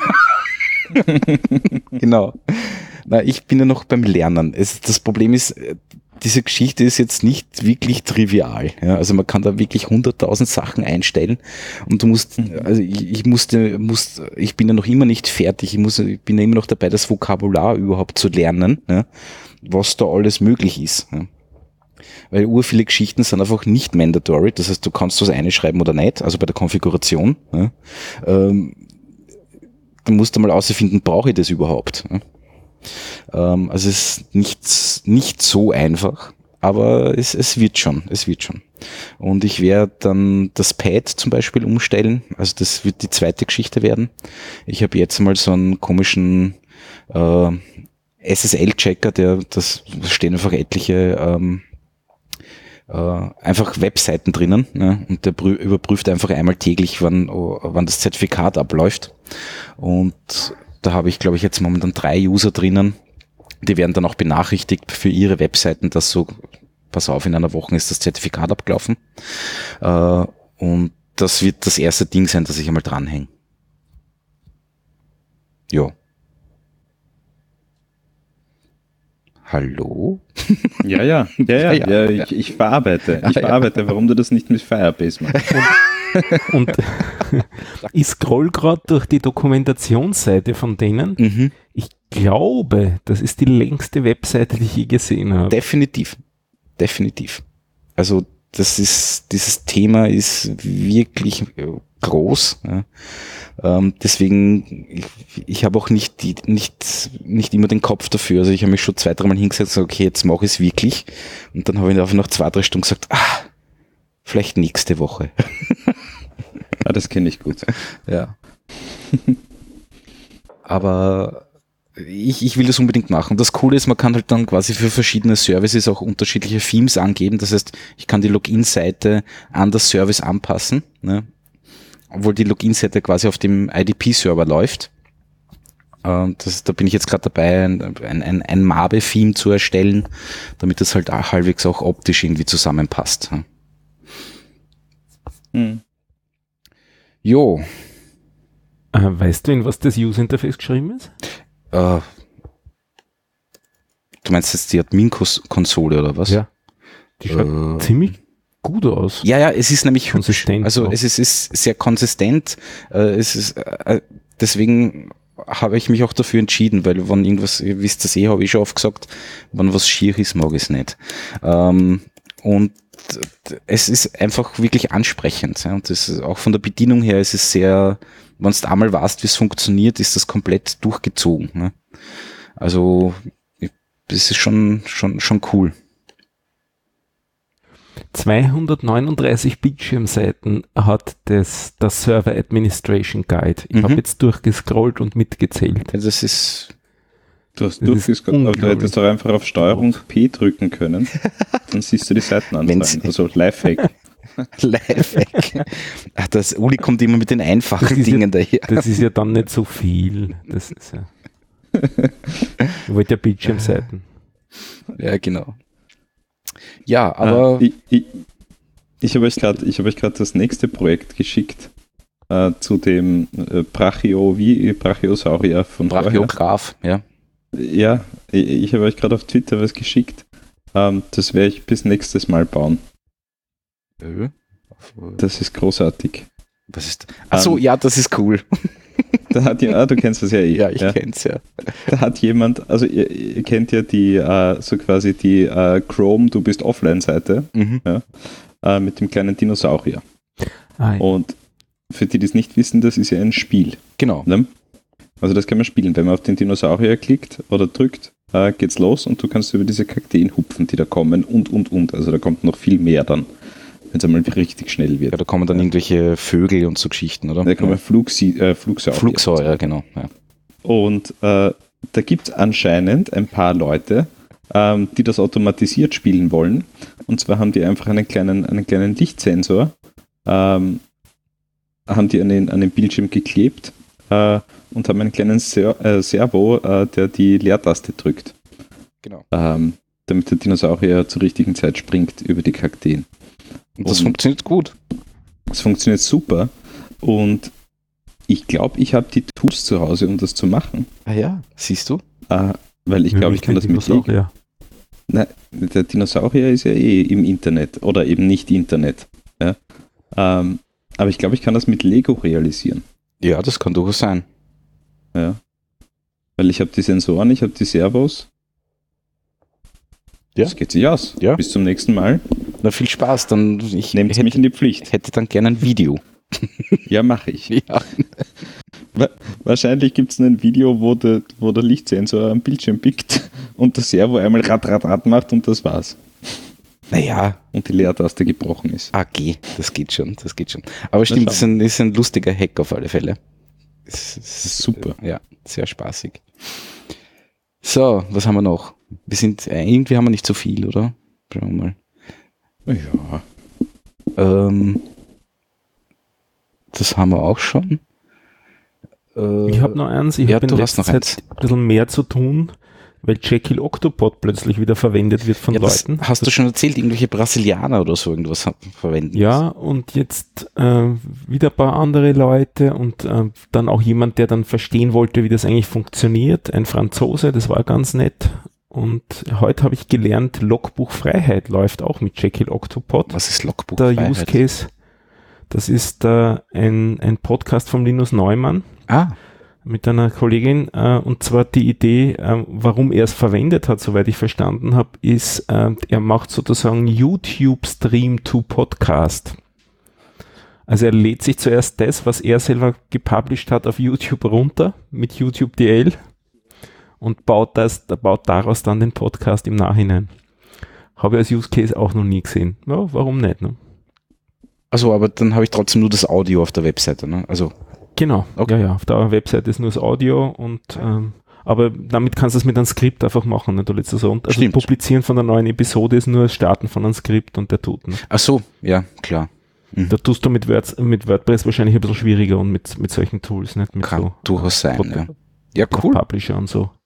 Genau. Na, ich bin ja noch beim Lernen. Es, das Problem ist, diese Geschichte ist jetzt nicht wirklich trivial. Ja, also man kann da wirklich hunderttausend Sachen einstellen und du musst, also ich, ich musste, muss, ich bin ja noch immer nicht fertig. Ich muss, ich bin ja immer noch dabei, das Vokabular überhaupt zu lernen, ja, was da alles möglich ist. Ja. Weil ur viele Geschichten sind einfach nicht mandatory. Das heißt, du kannst das eine schreiben oder nicht. Also bei der Konfiguration. Ja. Ähm, dann musst du mal herausfinden, brauche ich das überhaupt? Ähm, also es ist nicht, nicht so einfach, aber es, es wird schon, es wird schon. Und ich werde dann das Pad zum Beispiel umstellen, also das wird die zweite Geschichte werden. Ich habe jetzt mal so einen komischen äh, S S L-Checker, der, das stehen einfach etliche ähm, Uh, einfach Webseiten drinnen, ne? Und der prü- überprüft einfach einmal täglich, wann, oh, wann das Zertifikat abläuft. Und da habe ich, glaube ich, jetzt momentan drei User drinnen. Die werden dann auch benachrichtigt für ihre Webseiten, dass so, pass auf, in einer Woche ist das Zertifikat abgelaufen. Uh, und das wird das erste Ding sein, das ich einmal dranhänge. Jo. Hallo? Ja, ja, ja, ja, ja, ja, ja. Ich, ich verarbeite, ich verarbeite, warum du das nicht mit Firebase machst. Und, und ich scroll gerade durch die Dokumentationsseite von denen. Mhm. Ich glaube, das ist die längste Webseite, die ich je gesehen habe. Definitiv, definitiv. Also das ist, dieses Thema ist wirklich groß. Ja. Ähm, deswegen, ich, ich habe auch nicht, die, nicht, nicht immer den Kopf dafür. Also ich habe mich schon zwei, dreimal hingesetzt und gesagt, okay, jetzt mache ich es wirklich. Und dann habe ich einfach nach zwei, drei Stunden gesagt, ah, vielleicht nächste Woche. Ah, das kenne ich gut. Ja. Aber ich, ich will das unbedingt machen. Das Coole ist, man kann halt dann quasi für verschiedene Services auch unterschiedliche Themes angeben. Das heißt, ich kann die Login-Seite an das Service anpassen, ne? Obwohl die Login-Seite quasi auf dem I D P-Server läuft. Das, da bin ich jetzt gerade dabei, ein, ein, ein Mabe-Theme zu erstellen, damit das halt auch halbwegs auch optisch irgendwie zusammenpasst. Hm. Jo. Äh, weißt du, in was das User-Interface geschrieben ist? Äh, Du meinst jetzt die Admin-Konsole oder was? Ja. Die schaut Äh, ziemlich gut aus. Ja, ja, es ist nämlich hübsch. Konsistent Also auch. es ist, ist sehr konsistent. Äh, es ist, äh, deswegen habe ich mich auch dafür entschieden, weil wenn irgendwas, ihr wisst das eh, habe ich schon oft gesagt, wenn was schier ist, mag ich es nicht. Ähm, und es ist einfach wirklich ansprechend. Ja, und das ist auch von der Bedienung her ist es sehr, wenn du einmal weißt, wie es funktioniert, ist das komplett durchgezogen. Ne? Also das ist schon, schon, schon cool. zweihundertneununddreißig Bildschirmseiten hat das, das Server Administration Guide. Ich Mhm. habe jetzt durchgescrollt und mitgezählt. Also das ist Du hast Das ist durchgescrollt, aber du unglaublich. hättest doch einfach auf Steuerung P drücken können. Dann siehst du die Seiten Wenn's- anzeigen. Also Lifehack. Lifehack. Ach, das Uli kommt immer mit den einfachen Das ist Dingen daher. Das ist ja dann nicht so viel. Das ist ja. Ich wollte ja Bildschirmseiten. Ja, genau. Ja, aber Äh, ich ich, ich habe euch gerade hab euch gerade das nächste Projekt geschickt. Äh, zu dem äh, Brachio, wie Brachiosaurier von vorher. Brachiograph, ja. Ja, ich, ich habe euch gerade auf Twitter was geschickt. Ähm, das werde ich bis nächstes Mal bauen. Ö. Das ist großartig. Was ist? Achso, Ähm, ja, das ist cool. Da hat ja, ah, du kennst das ja eh. Ja, ich kenn's ja. Da hat jemand, also ihr, ihr kennt ja die, äh, so quasi die äh, Chrome, du bist Offline-Seite Mhm. äh, mit dem kleinen Dinosaurier. Ah, ja. Und für die, die es nicht wissen, das ist ja ein Spiel. Genau. Ne? Also das kann man spielen. Wenn man auf den Dinosaurier klickt oder drückt, äh, geht's los und du kannst über diese Kakteen hupfen, die da kommen und, und, und. Also da kommt noch viel mehr dann, wenn es einmal richtig schnell wird. Ja, da kommen dann irgendwelche Vögel und so Geschichten, oder? Da kommen ja. Flugsi äh, Flugsaurier. Flugsäure, genau. Ja. Und äh, da gibt es anscheinend ein paar Leute, ähm, die das automatisiert spielen wollen. Und zwar haben die einfach einen kleinen, einen kleinen Lichtsensor, ähm, haben die an den, an den Bildschirm geklebt äh, und haben einen kleinen Ser äh, Servo, äh, der die Leertaste drückt, Genau. ähm, damit der Dinosaurier zur richtigen Zeit springt über die Kakteen. Und das Und- funktioniert gut. Das funktioniert super und ich glaube, ich habe die Tools zu Hause, um das zu machen. Ah ja, siehst du? Äh, weil ich glaube, ich kann das mit Lego. Ja. Nein, der Dinosaurier ist ja eh im Internet oder eben nicht Internet. Ja? Ähm, aber ich glaube, ich kann das mit Lego realisieren. Ja, das kann durchaus sein. Ja? Weil ich habe die Sensoren, ich habe die Servos. Ja. Das geht sich aus. Ja. Bis zum nächsten Mal. Na, viel Spaß. Dann ich Nehmt hätte, mich in die Pflicht. hätte dann gerne ein Video. Ja, mache ich. Ja. Wa- Wahrscheinlich gibt es ein Video, wo der, wo der Lichtsensor am Bildschirm pickt und der Servo einmal rat, rat, rat macht und das war's. Naja, Und die Leertaste gebrochen ist. A G, das geht schon, das geht schon. Aber stimmt, das ist ein, ist ein lustiger Hack auf alle Fälle. Es ist Super. Ja, sehr spaßig. So, was haben wir noch? Wir sind, äh, irgendwie haben wir nicht so viel, oder? Schauen wir mal. Ja. Ähm, das haben wir auch schon. Äh, Ich habe noch eins, ich ja, habe in du hast letzter noch eins. Zeit ein bisschen mehr zu tun, weil Jekyll Octopod plötzlich wieder verwendet wird von ja, das Leuten. hast du schon erzählt, irgendwelche Brasilianer oder so irgendwas ha- verwenden. Ja, und jetzt äh, wieder ein paar andere Leute und äh, dann auch jemand, der dann verstehen wollte, wie das eigentlich funktioniert. Ein Franzose, das war ganz nett. Und heute habe ich gelernt, Logbuch Freiheit läuft auch mit Jekyll Octopod. Was ist Logbuch? Der Freiheit? Use Case, das ist äh, ein, ein Podcast von Linus Neumann Ah, mit einer Kollegin, äh, und zwar die Idee, äh, warum er es verwendet hat, soweit ich verstanden habe, ist, äh, er macht sozusagen YouTube-Stream to Podcast. Also er lädt sich zuerst das, was er selber gepublished hat, auf YouTube runter mit YouTube D L und baut, das, baut daraus dann den Podcast im Nachhinein. Habe ich als Use Case auch noch nie gesehen. Ja, warum nicht? Ne? also aber dann habe ich trotzdem nur das Audio auf der Webseite, ne? Also, Genau, Okay. ja, ja, auf der Website ist nur das Audio und ähm, aber damit kannst du es mit einem Skript einfach machen, ne? Du lädst das runter. Also Stimmt. Publizieren von der neuen Episode ist nur das Starten von einem Skript und der tut. Ne? ach so, ja, klar. Mhm. Da tust du mit, Word, mit WordPress wahrscheinlich ein bisschen schwieriger und mit, mit solchen Tools, nicht mit Kann so durchaus sein, Pod- ja. Ja, cool. Publisher und so.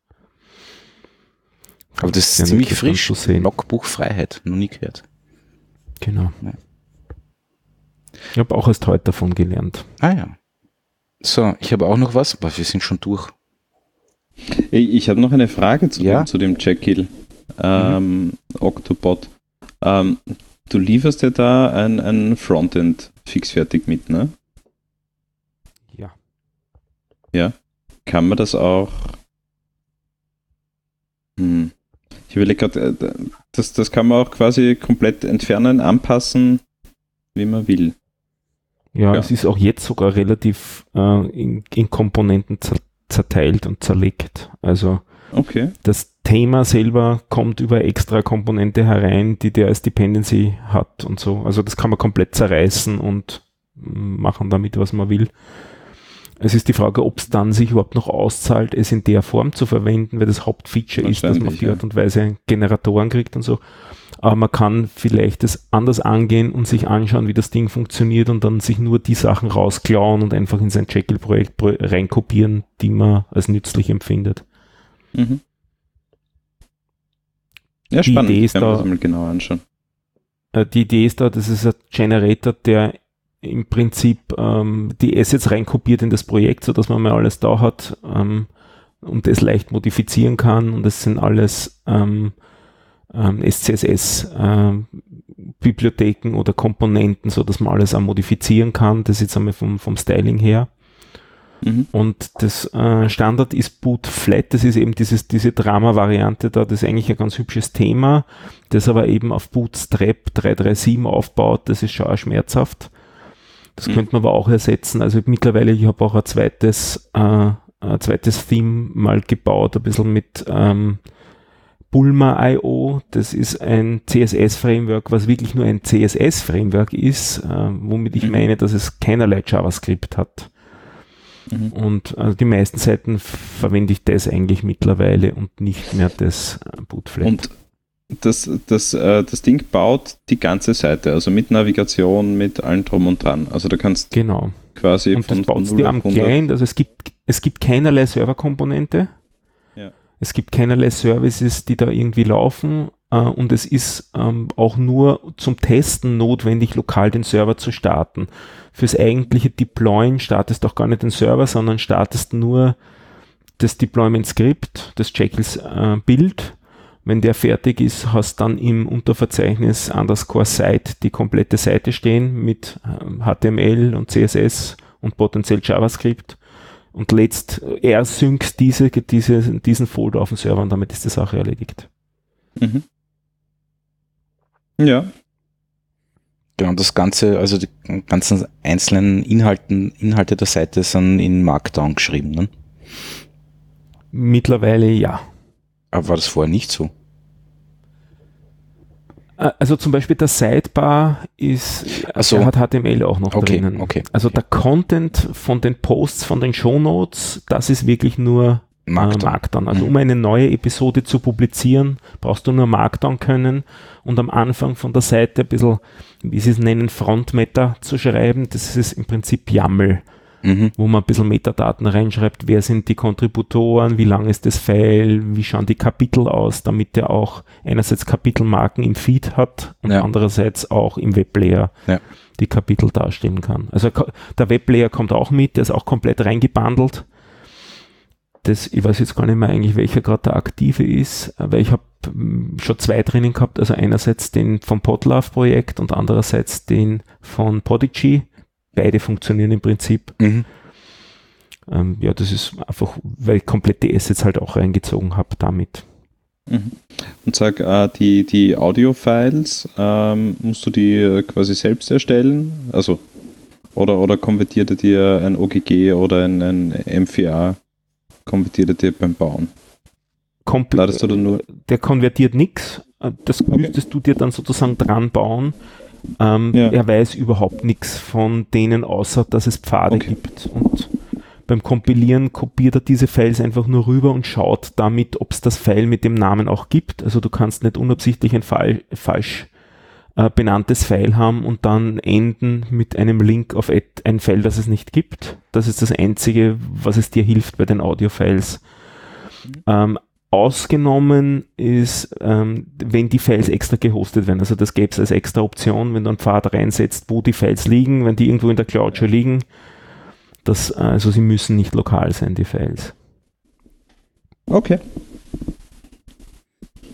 Aber das ist Sehr ziemlich interessant frisch. zu sehen. Logbuch Freiheit, noch nie gehört. Genau. Ja. Ich habe auch erst heute davon gelernt. Ah ja. So, ich habe auch noch was, aber wir sind schon durch. Ich, ich habe noch eine Frage zu, Ja? dem, zu dem Jekyll. ähm, mhm. Octobot. Ähm, du lieferst ja da ein, ein Frontend fixfertig mit, ne? Ja. Ja. Kann man das auch... Hm. Ich überlege gerade, das, das kann man auch quasi komplett entfernen, anpassen, wie man will. Ja, Ja. es ist auch jetzt sogar relativ äh, in, in Komponenten zer zerteilt und zerlegt. Also okay. das Thema selber kommt über extra Komponente herein, die der als Dependency hat und so. Also das kann man komplett zerreißen und machen damit, was man will. Es ist die Frage, ob es dann sich überhaupt noch auszahlt, es in der Form zu verwenden, weil das Hauptfeature ist, dass man auf die Art und Weise Generatoren kriegt und so. Aber man kann vielleicht das anders angehen und sich anschauen, wie das Ding funktioniert und dann sich nur die Sachen rausklauen und einfach in sein Jekyll-Projekt reinkopieren, die man als nützlich empfindet. Mhm. Ja, die spannend. Idee ist Kann man da, das mal genau anschauen. Äh, die Idee ist da, das ist ein Generator, der im Prinzip ähm, die Assets reinkopiert in das Projekt, sodass man mal alles da hat ähm, und es leicht modifizieren kann. Und es sind alles ähm, ähm, S C S S-Bibliotheken ähm, oder Komponenten, sodass man alles auch modifizieren kann. Das ist jetzt einmal vom, vom Styling her. Mhm. Und das äh, Standard ist Boot Flat, das ist eben dieses, diese Drama-Variante da, das ist eigentlich ein ganz hübsches Thema, das aber eben auf Bootstrap drei drei sieben aufbaut, das ist schon auch schmerzhaft. Das mhm. könnte man aber auch ersetzen. Also mittlerweile, ich habe auch ein zweites, äh, ein zweites Theme mal gebaut, ein bisschen mit ähm, Bulma Punkt i o. Das ist ein C S S-Framework, was wirklich nur ein C S S-Framework ist, äh, womit ich mhm. meine, dass es keinerlei JavaScript hat. Mhm. Und also die meisten Seiten verwende ich das eigentlich mittlerweile und nicht mehr das äh, Bootflat. Und Das, das, äh, das Ding baut die ganze Seite, also mit Navigation, mit allem drum und dran. Also du kannst genau. quasi und von, das baut von die am Client, also es gibt, es gibt keinerlei Serverkomponente, ja. Es gibt keinerlei Services, die da irgendwie laufen äh, und es ist ähm, auch nur zum Testen notwendig, lokal den Server zu starten. Fürs eigentliche Deployen startest du auch gar nicht den Server, sondern startest nur das Deployment-Skript, das Jekyll-Bild. Äh, Wenn der fertig ist, hast dann im Unterverzeichnis underscore Site die komplette Seite stehen mit H T M L und C S S und potenziell JavaScript und lädst, er synkt diese, diese, diesen Folder auf den Server und damit ist die Sache erledigt. Mhm. Ja. Genau, das Ganze, also die ganzen einzelnen Inhalten, Inhalte der Seite sind in Markdown geschrieben, ne? Mittlerweile ja. Aber war das vorher nicht so? Also zum Beispiel der Sidebar ist, so. er hat H T M L auch noch okay, drinnen. Okay, also okay. der Content von den Posts, von den Shownotes, das ist wirklich nur Markdown. Äh, Markdown. Also mhm. um eine neue Episode zu publizieren, brauchst du nur Markdown können und am Anfang von der Seite ein bisschen, wie sie es nennen, Frontmatter zu schreiben. Das ist im Prinzip YAML. Mhm. Wo man ein bisschen Metadaten reinschreibt, wer sind die Kontributoren, wie lang ist das File, wie schauen die Kapitel aus, damit der auch einerseits Kapitelmarken im Feed hat und ja. andererseits auch im Weblayer ja. die Kapitel darstellen kann. Also der Weblayer kommt auch mit, der ist auch komplett reingebundelt. Das, ich weiß jetzt gar nicht mehr eigentlich, welcher gerade der aktive ist, aber ich habe schon zwei drinnen gehabt, also einerseits den vom Podlove-Projekt und andererseits den von Podigy. Beide funktionieren im Prinzip. Mhm. Ähm, ja, das ist einfach, weil ich komplett die Assets halt auch reingezogen habe damit. Mhm. Und sag, äh, die, die Audio-Files, ähm, musst du die äh, quasi selbst erstellen? Also, oder, oder konvertiert er dir ein O G G oder ein, ein M vier A? Konvertiert er dir beim Bauen? Kompl- Ladest du da nur? Der konvertiert nichts. Das okay. müsstest du dir dann sozusagen dran bauen. Ähm, ja. Er weiß überhaupt nichts von denen, außer dass es Pfade okay. gibt. Und beim Kompilieren kopiert er diese Files einfach nur rüber und schaut damit, ob es das File mit dem Namen auch gibt. Also du kannst nicht unabsichtlich ein Fall, falsch äh, benanntes File haben und dann enden mit einem Link auf et- ein File, das es nicht gibt. Das ist das Einzige, was es dir hilft bei den Audio-Files. Mhm. Ähm, Ausgenommen ist, ähm, wenn die Files extra gehostet werden. Also das gäbe es als extra Option, wenn du einen Pfad reinsetzt, wo die Files liegen, wenn die irgendwo in der Cloud schon liegen. Das, also sie müssen nicht lokal sein, die Files. Okay.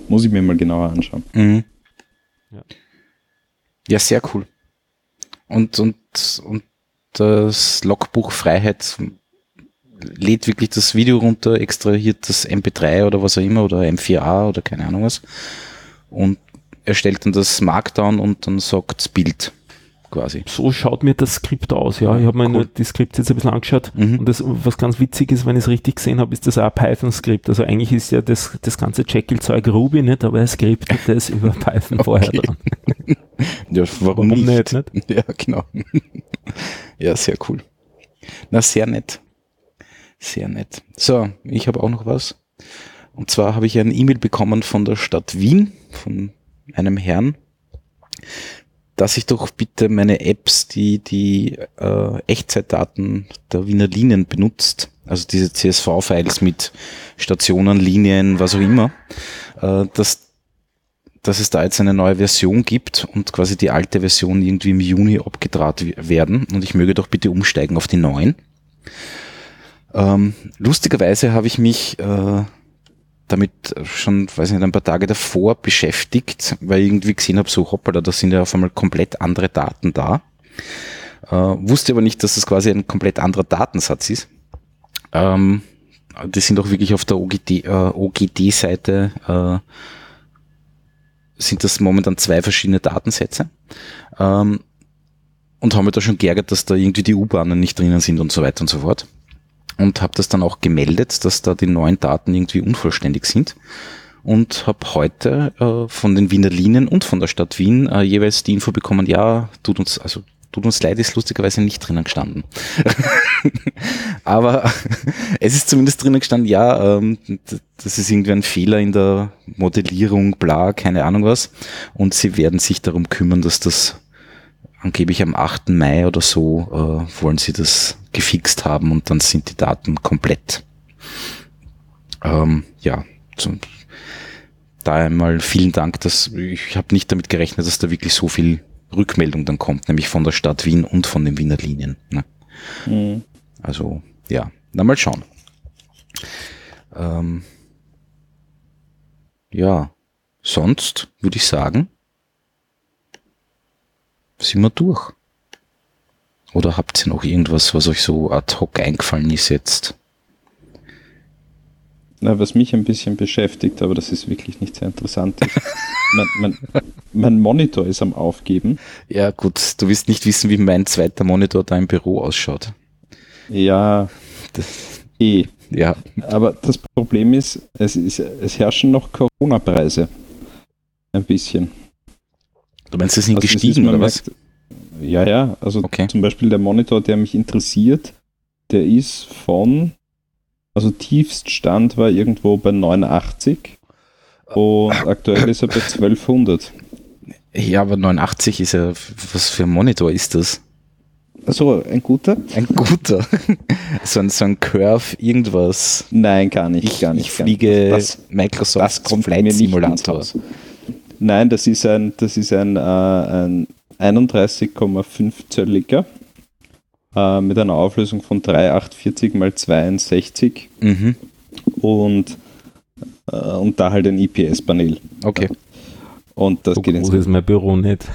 Muss ich mir mal genauer anschauen. Mhm. Ja. Ja, sehr cool. Und, und, und das Logbuch Freiheit lädt wirklich das Video runter, extrahiert das M P drei oder was auch immer oder M vier A oder keine Ahnung was und erstellt dann das Markdown und dann sagt das Bild quasi. So schaut mir das Skript aus, ja. Ich habe mir Cool. nur die Skripte jetzt ein bisschen angeschaut Mhm. und das, was ganz witzig ist, wenn ich es richtig gesehen habe, ist das auch ein Python-Skript. Also eigentlich ist ja das, das ganze Jekyll-Zeug Ruby nicht, aber er skriptet das über Python vorher Okay. dran. Ja, warum, Warum nicht? nicht, nicht? Ja, genau. Ja, sehr cool. Na, sehr nett. Sehr nett. So, ich habe auch noch was. Und zwar habe ich eine E-Mail bekommen von der Stadt Wien, von einem Herrn, dass ich doch bitte meine Apps, die die äh, Echtzeitdaten der Wiener Linien benutzt, also diese C S V-Files mit Stationen, Linien, was auch immer, äh, dass, dass es da jetzt eine neue Version gibt und quasi die alte Version irgendwie im Juni abgedraht w- werden und ich möge doch bitte umsteigen auf die neuen. Ähm, lustigerweise habe ich mich äh, damit schon, weiß nicht, ein paar Tage davor beschäftigt, weil ich irgendwie gesehen habe, so hoppala, da sind ja auf einmal komplett andere Daten da. Äh, wusste aber nicht, dass das quasi ein komplett anderer Datensatz ist. Ähm, die sind auch wirklich auf der O G D, äh, O G D-Seite äh, sind das momentan zwei verschiedene Datensätze. Ähm, und haben mich da schon geärgert, dass da irgendwie die U-Bahnen nicht drinnen sind und so weiter und so fort. Und habe das dann auch gemeldet, dass da die neuen Daten irgendwie unvollständig sind und habe heute äh, von den Wiener Linien und von der Stadt Wien äh, jeweils die Info bekommen, ja, tut uns, also tut uns leid, ist lustigerweise nicht drinnen gestanden. Aber es ist zumindest drinnen gestanden, ja, ähm, das ist irgendwie ein Fehler in der Modellierung, bla, keine Ahnung was. Und sie werden sich darum kümmern, dass das angeblich am achten Mai oder so äh, wollen sie das gefixt haben und dann sind die Daten komplett. Ähm, ja, zum, da einmal vielen Dank, dass ich habe nicht damit gerechnet, dass da wirklich so viel Rückmeldung dann kommt, nämlich von der Stadt Wien und von den Wiener Linien. Ne? Mhm. Also ja, na mal schauen. Ähm, ja, sonst würde ich sagen, sind wir durch. Oder habt ihr noch irgendwas, was euch so ad hoc eingefallen ist jetzt? Na, was mich ein bisschen beschäftigt, aber das ist wirklich nicht sehr interessant, ist, mein, mein, mein Monitor ist am Aufgeben. Ja gut, du wirst nicht wissen, wie mein zweiter Monitor da im Büro ausschaut. Ja, Das, eh. ja, Aber das Problem ist, es, ist, es herrschen noch Corona-Preise. Ein bisschen. du meinst, das sind Also es gestiegen ist, man oder was? merkt, ja, ja, also Okay. zum Beispiel der Monitor, der mich interessiert, der ist von, also Tiefststand war irgendwo bei neunundachtzig und aktuell ist er bei zwölfhundert. Ja, aber neunundachtzig ist ja, was für ein Monitor ist das? Achso, ein guter? Ein guter. so, ein, so ein Curve, irgendwas. Nein, gar nicht. Ich, gar nicht, ich gar nicht. fliege Das, Microsoft das kommt Flight mir nicht Simulator. ins Haus. Nein, das ist ein, das ist ein, äh, ein einunddreißig Komma fünf Zölliger äh, mit einer Auflösung von dreitausendachthundertvierzig mal zweiundsechzig Mhm. und, äh, und da halt ein I P S-Panel. Okay. Und das So geht ins groß ist mein Büro nicht.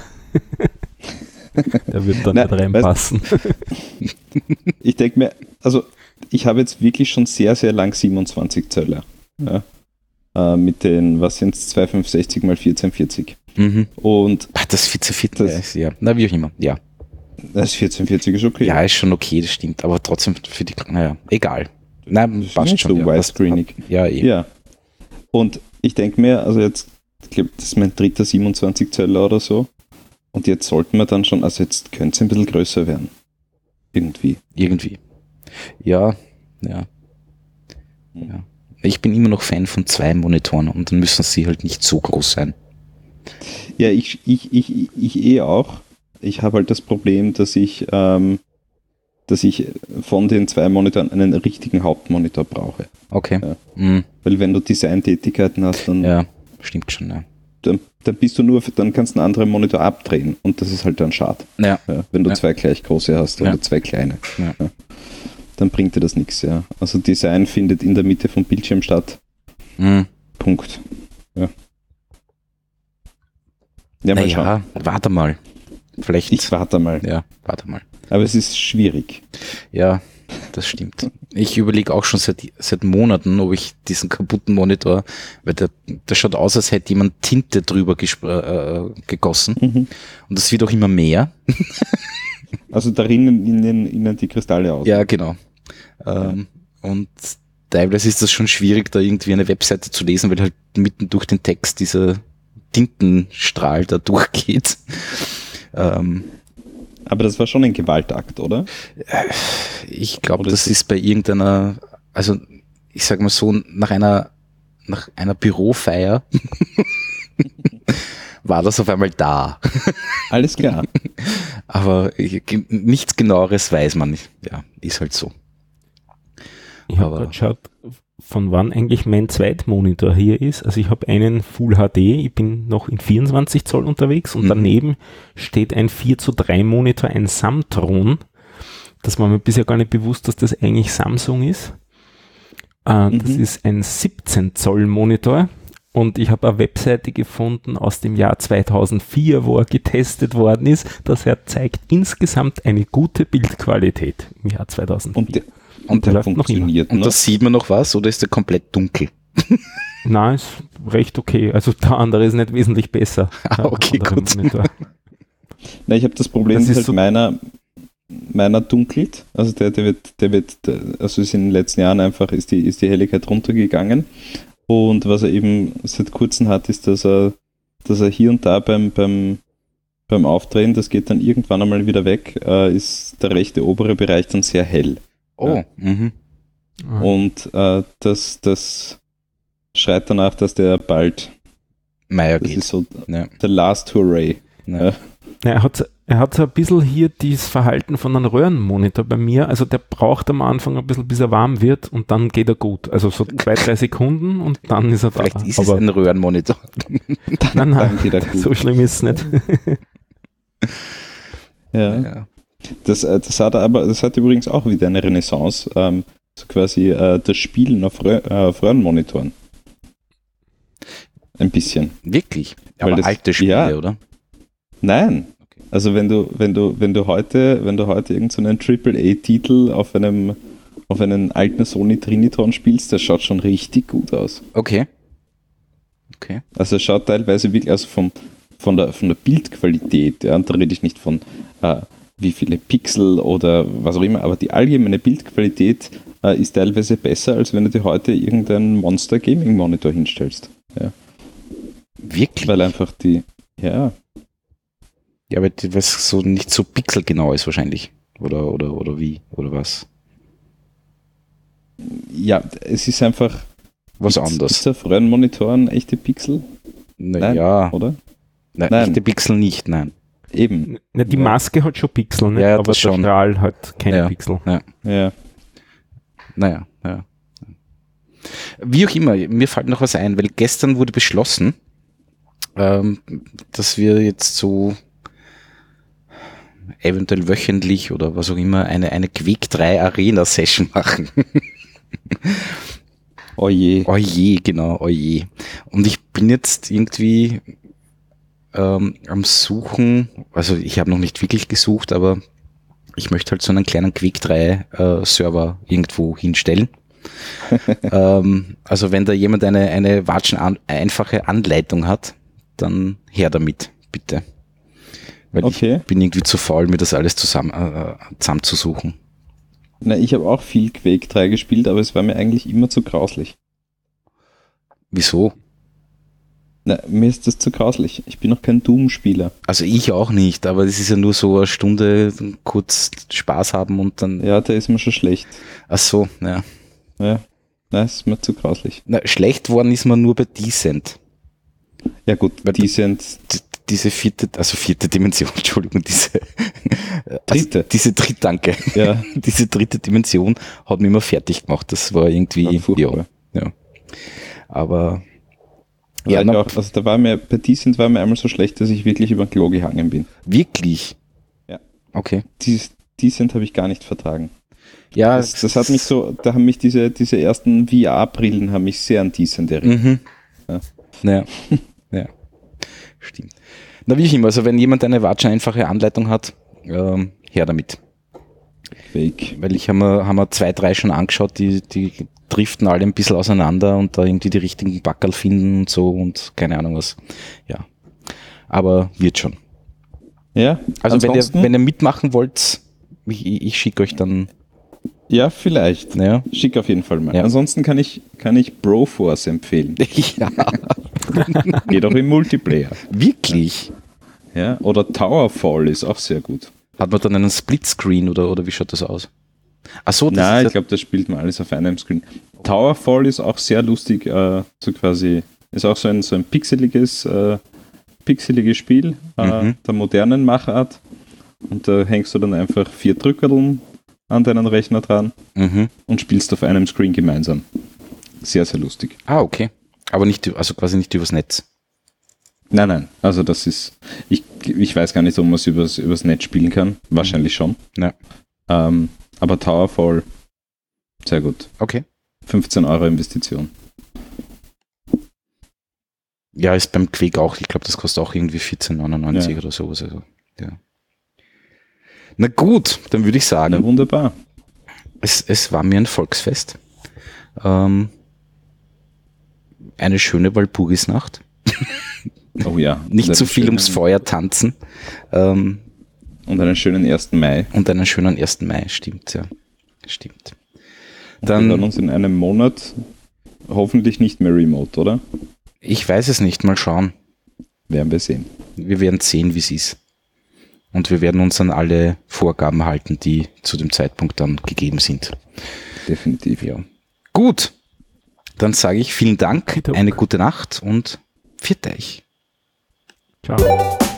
Der wird da Nein, nicht reinpassen. Ich denke mir, also ich habe jetzt wirklich schon sehr, sehr lang siebenundzwanzig Zöller. Ja, äh, mit den, was sind es, zweitausendfünfhundertsechzig mal vierzehnhundertvierzig. Mhm. Und Ach, das vierzehn vierzig, Das- ja. Na, wie auch immer, ja. das vierzehnhundertvierzig ist okay. Ja, ist schon okay, das stimmt, aber trotzdem für die, naja, egal. Nein, ist passt nicht schon. so ja, widescreenig. passt. Ja, eh. Ja. Und ich denke mir, also jetzt, ich glaube, das ist mein dritter siebenundzwanzig Zöller oder so. Und jetzt sollten wir dann schon, also jetzt könnte es ein bisschen größer werden. Irgendwie. Irgendwie. Ja, ja. ja. Ich bin immer noch Fan von zwei Monitoren und dann müssen sie halt nicht so groß sein. Ja, ich, ich, ich, ich eh auch. Ich habe halt das Problem, dass ich, ähm, dass ich von den zwei Monitoren einen richtigen Hauptmonitor brauche. Okay. Ja. Mhm. Weil wenn du Designtätigkeiten hast, dann, Ja, stimmt schon, ja. dann, dann bist du nur, dann kannst du einen anderen Monitor abdrehen und das ist halt dann schade. Ja, Ja, wenn du Ja. zwei gleich große hast Ja. oder zwei kleine. Ja. Ja. Dann bringt dir das nichts, ja. Also Design findet in der Mitte vom Bildschirm statt. mhm. Punkt. Ja. Ja, mal schauen. Naja, warte mal. Vielleicht. Ich warte mal. Ja, warte mal. Aber es ist schwierig. Ja, das stimmt. Ich überlege auch schon seit, seit Monaten, ob ich diesen kaputten Monitor, weil der, der schaut aus, als hätte jemand Tinte drüber äh, gegossen. Mhm. Und das wird auch immer mehr. Also da rinnen ihnen, ihnen die Kristalle aus. Ja, genau. Ähm, und teilweise ist das schon schwierig, da irgendwie eine Webseite zu lesen, weil halt mitten durch den Text dieser Tintenstrahl da durchgeht. Ähm, Aber das war schon ein Gewaltakt, oder? ich glaube, Oder das ist bei irgendeiner, also ich sag mal so, nach einer, nach einer Bürofeier war das auf einmal da. Alles klar. Aber ich, nichts Genaueres weiß man nicht. Ja, ist halt so. Ich habe gerade geschaut, von wann eigentlich mein Zweitmonitor hier ist. Also ich habe einen Full H D, ich bin noch in vierundzwanzig Zoll unterwegs und Mhm. daneben steht ein vier zu drei Monitor, ein Samtron. Das war mir bisher gar nicht bewusst, dass das eigentlich Samsung ist. Äh, Das Mhm. ist ein siebzehn Zoll Monitor und ich habe eine Webseite gefunden aus dem Jahr zweitausendvier, wo er getestet worden ist. Das er zeigt insgesamt eine gute Bildqualität im Jahr zweitausendvier. Und der, Und und der der läuft noch funktioniert Und noch. da sieht man noch was, oder ist der komplett dunkel? Nein, ist recht okay. Also der andere ist nicht wesentlich besser. Ah, Der okay, andere gut. Monitor. Na, ich habe das Problem, Das ist halt so- meiner, meiner dunkelt. Also der, der wird, der wird, der, also ist in den letzten Jahren einfach, ist die, ist die Helligkeit runtergegangen. Und was er eben seit kurzem hat, ist, dass er, dass er hier und da beim, beim, beim Aufdrehen, das geht dann irgendwann einmal wieder weg, äh, ist der rechte obere Bereich dann sehr hell. Oh, Ja. mhm. Ah. Und äh, das, das schreit danach, dass der bald, Meier das geht. ist so Ja. the last hooray. Ja. Ja. Ja, er hat, er hat so ein bisschen hier dieses Verhalten von einem Röhrenmonitor bei mir. Also der braucht am Anfang ein bisschen, bis er warm wird und dann geht er gut. Also so zwei, drei Sekunden und dann ist er da. Vielleicht ist es Aber ein Röhrenmonitor. nein, nein, Dann geht er gut. so schlimm ist es nicht. Ja. Ja. Das, äh, das hat aber, das hat übrigens auch wieder eine Renaissance, ähm, so quasi äh, das Spielen auf, Röhr, äh, auf Röhrenmonitoren. Ein bisschen. Wirklich? Weil Aber das- alte Spiele, ja. oder? Nein. Also wenn du, wenn du, wenn du heute, wenn du heute irgendeinen so Triple A-Titel auf einem, auf einen alten Sony Trinitron spielst, das schaut schon richtig gut aus. Okay. Okay. Also es schaut teilweise wirklich, also vom, von, der, von der Bildqualität, ja, und da rede ich nicht von äh, wie viele Pixel oder was auch immer, aber die allgemeine Bildqualität äh, ist teilweise besser, als wenn du dir heute irgendeinen Monster Gaming Monitor hinstellst. Ja. Wirklich? Weil einfach die, ja, Ja, aber die- was so nicht so pixelgenau ist wahrscheinlich. Oder, oder, oder wie? Oder was? ja, es ist einfach Was Gibt's- anderes. Gibt's auf Röhrenmonitoren echte Pixel? Nein, Naja, oder? nein, Nein. echte Pixel nicht, nein. Eben. Na, die Ja. Maske hat schon Pixel, ne? Ja, aber der das schon. Strahl hat keine Ja. Pixel. Ja. Naja, ja. Wie auch immer, mir fällt noch was ein, weil gestern wurde beschlossen, ähm, dass wir jetzt so eventuell wöchentlich oder was auch immer eine, eine Quake drei Arena Session machen. Oh je. Oje, genau, oje. Und ich bin jetzt irgendwie ähm, am Suchen, also ich habe noch nicht wirklich gesucht, aber ich möchte halt so einen kleinen Quake drei äh, Server irgendwo hinstellen. ähm, also wenn da jemand eine, eine watschen an, einfache Anleitung hat, dann her damit, bitte. Weil Okay. ich bin irgendwie zu faul, mir das alles zusammen, äh, zusammenzusuchen. Na, ich habe auch viel Quake drei gespielt, aber es war mir eigentlich immer zu grauslich. Wieso? Na, mir ist das zu grauslich. Ich bin noch kein Doom-Spieler. Also ich auch nicht, aber das ist ja nur so eine Stunde kurz Spaß haben und dann. Ja, da ist mir schon schlecht. Ach so, ja. Ja. Nein, es ist mir zu grauslich. Na, schlecht worden ist man nur bei Decent. Ja gut, Weil die sind D diese vierte, also vierte Dimension, Entschuldigung, diese Dritte. Also diese dritte, danke. ja, Diese dritte Dimension hat mich immer fertig gemacht. Das war irgendwie, ja, ja, furchtbar. ja. Aber Ja, ja, ich na, auch, also da war mir, bei Decent war mir einmal so schlecht, dass ich wirklich über den Klo gehangen bin. wirklich. Ja. Okay. Dieses Decent habe ich gar nicht vertragen. Ja, Das, das hat mich so, da haben mich diese, diese ersten V R-Brillen haben mich sehr an Decent erinnert. Mhm. Ja. Ja. Ja. Stimmt. Na, wie immer, also wenn jemand eine Watschen einfache Anleitung hat, ähm, her damit. Fake. Weil ich habe mir, hab mir zwei, drei schon angeschaut, die, die driften alle ein bisschen auseinander und da irgendwie die richtigen Backerl finden und so und keine Ahnung was. Ja. Aber wird schon. Ja, Also wenn ihr, ansonsten- wenn ihr mitmachen wollt, ich, ich schicke euch dann, Ja, vielleicht. naja. Schick auf jeden Fall mal. Ja. Ansonsten kann ich, kann ich Broforce empfehlen. Ja, Geht auch im Multiplayer. wirklich. Ja, oder Towerfall ist auch sehr gut. Hat man dann einen Splitscreen oder, oder wie schaut das aus? Ach so, das Nein, ist ich glaube, das spielt man alles auf einem Screen. Towerfall ist auch sehr lustig, äh, so quasi, ist auch so ein, so ein pixeliges, äh, pixeliges Spiel äh, Mhm. der der modernen Machart. Und da hängst du dann einfach vier Drückerln an deinen Rechner dran mhm. und spielst auf einem Screen gemeinsam. Sehr, sehr lustig. Ah, okay. Aber nicht, also quasi nicht übers Netz. Nein, nein, also das ist, ich, ich weiß gar nicht, ob man es übers, übers Netz spielen kann. Wahrscheinlich schon. Ja. Ähm, aber Towerfall, sehr gut. Okay. fünfzehn Euro Investition. Ja, ist beim Quake auch, ich glaube, das kostet auch irgendwie vierzehn neunundneunzig Ja. oder sowas. Also, ja. Na gut, dann würde ich sagen, Na wunderbar. es, es war mir ein Volksfest. Ähm, eine schöne Walpurgisnacht. Oh ja. Nicht Und zu einen viel ums schönen- Feuer tanzen. Ähm, Und einen schönen ersten Mai. und einen schönen ersten Mai, stimmt, ja. Stimmt. Und wir hören Dann, uns in einem Monat hoffentlich nicht mehr remote, oder? ich weiß es nicht, mal schauen. Werden wir sehen. Wir werden sehen, wie es ist. Und wir werden uns an alle Vorgaben halten, die zu dem Zeitpunkt dann gegeben sind. Definitiv. Ja. Gut, dann sage ich vielen Dank, Bitte. eine gute Nacht und pfiat euch. Ciao.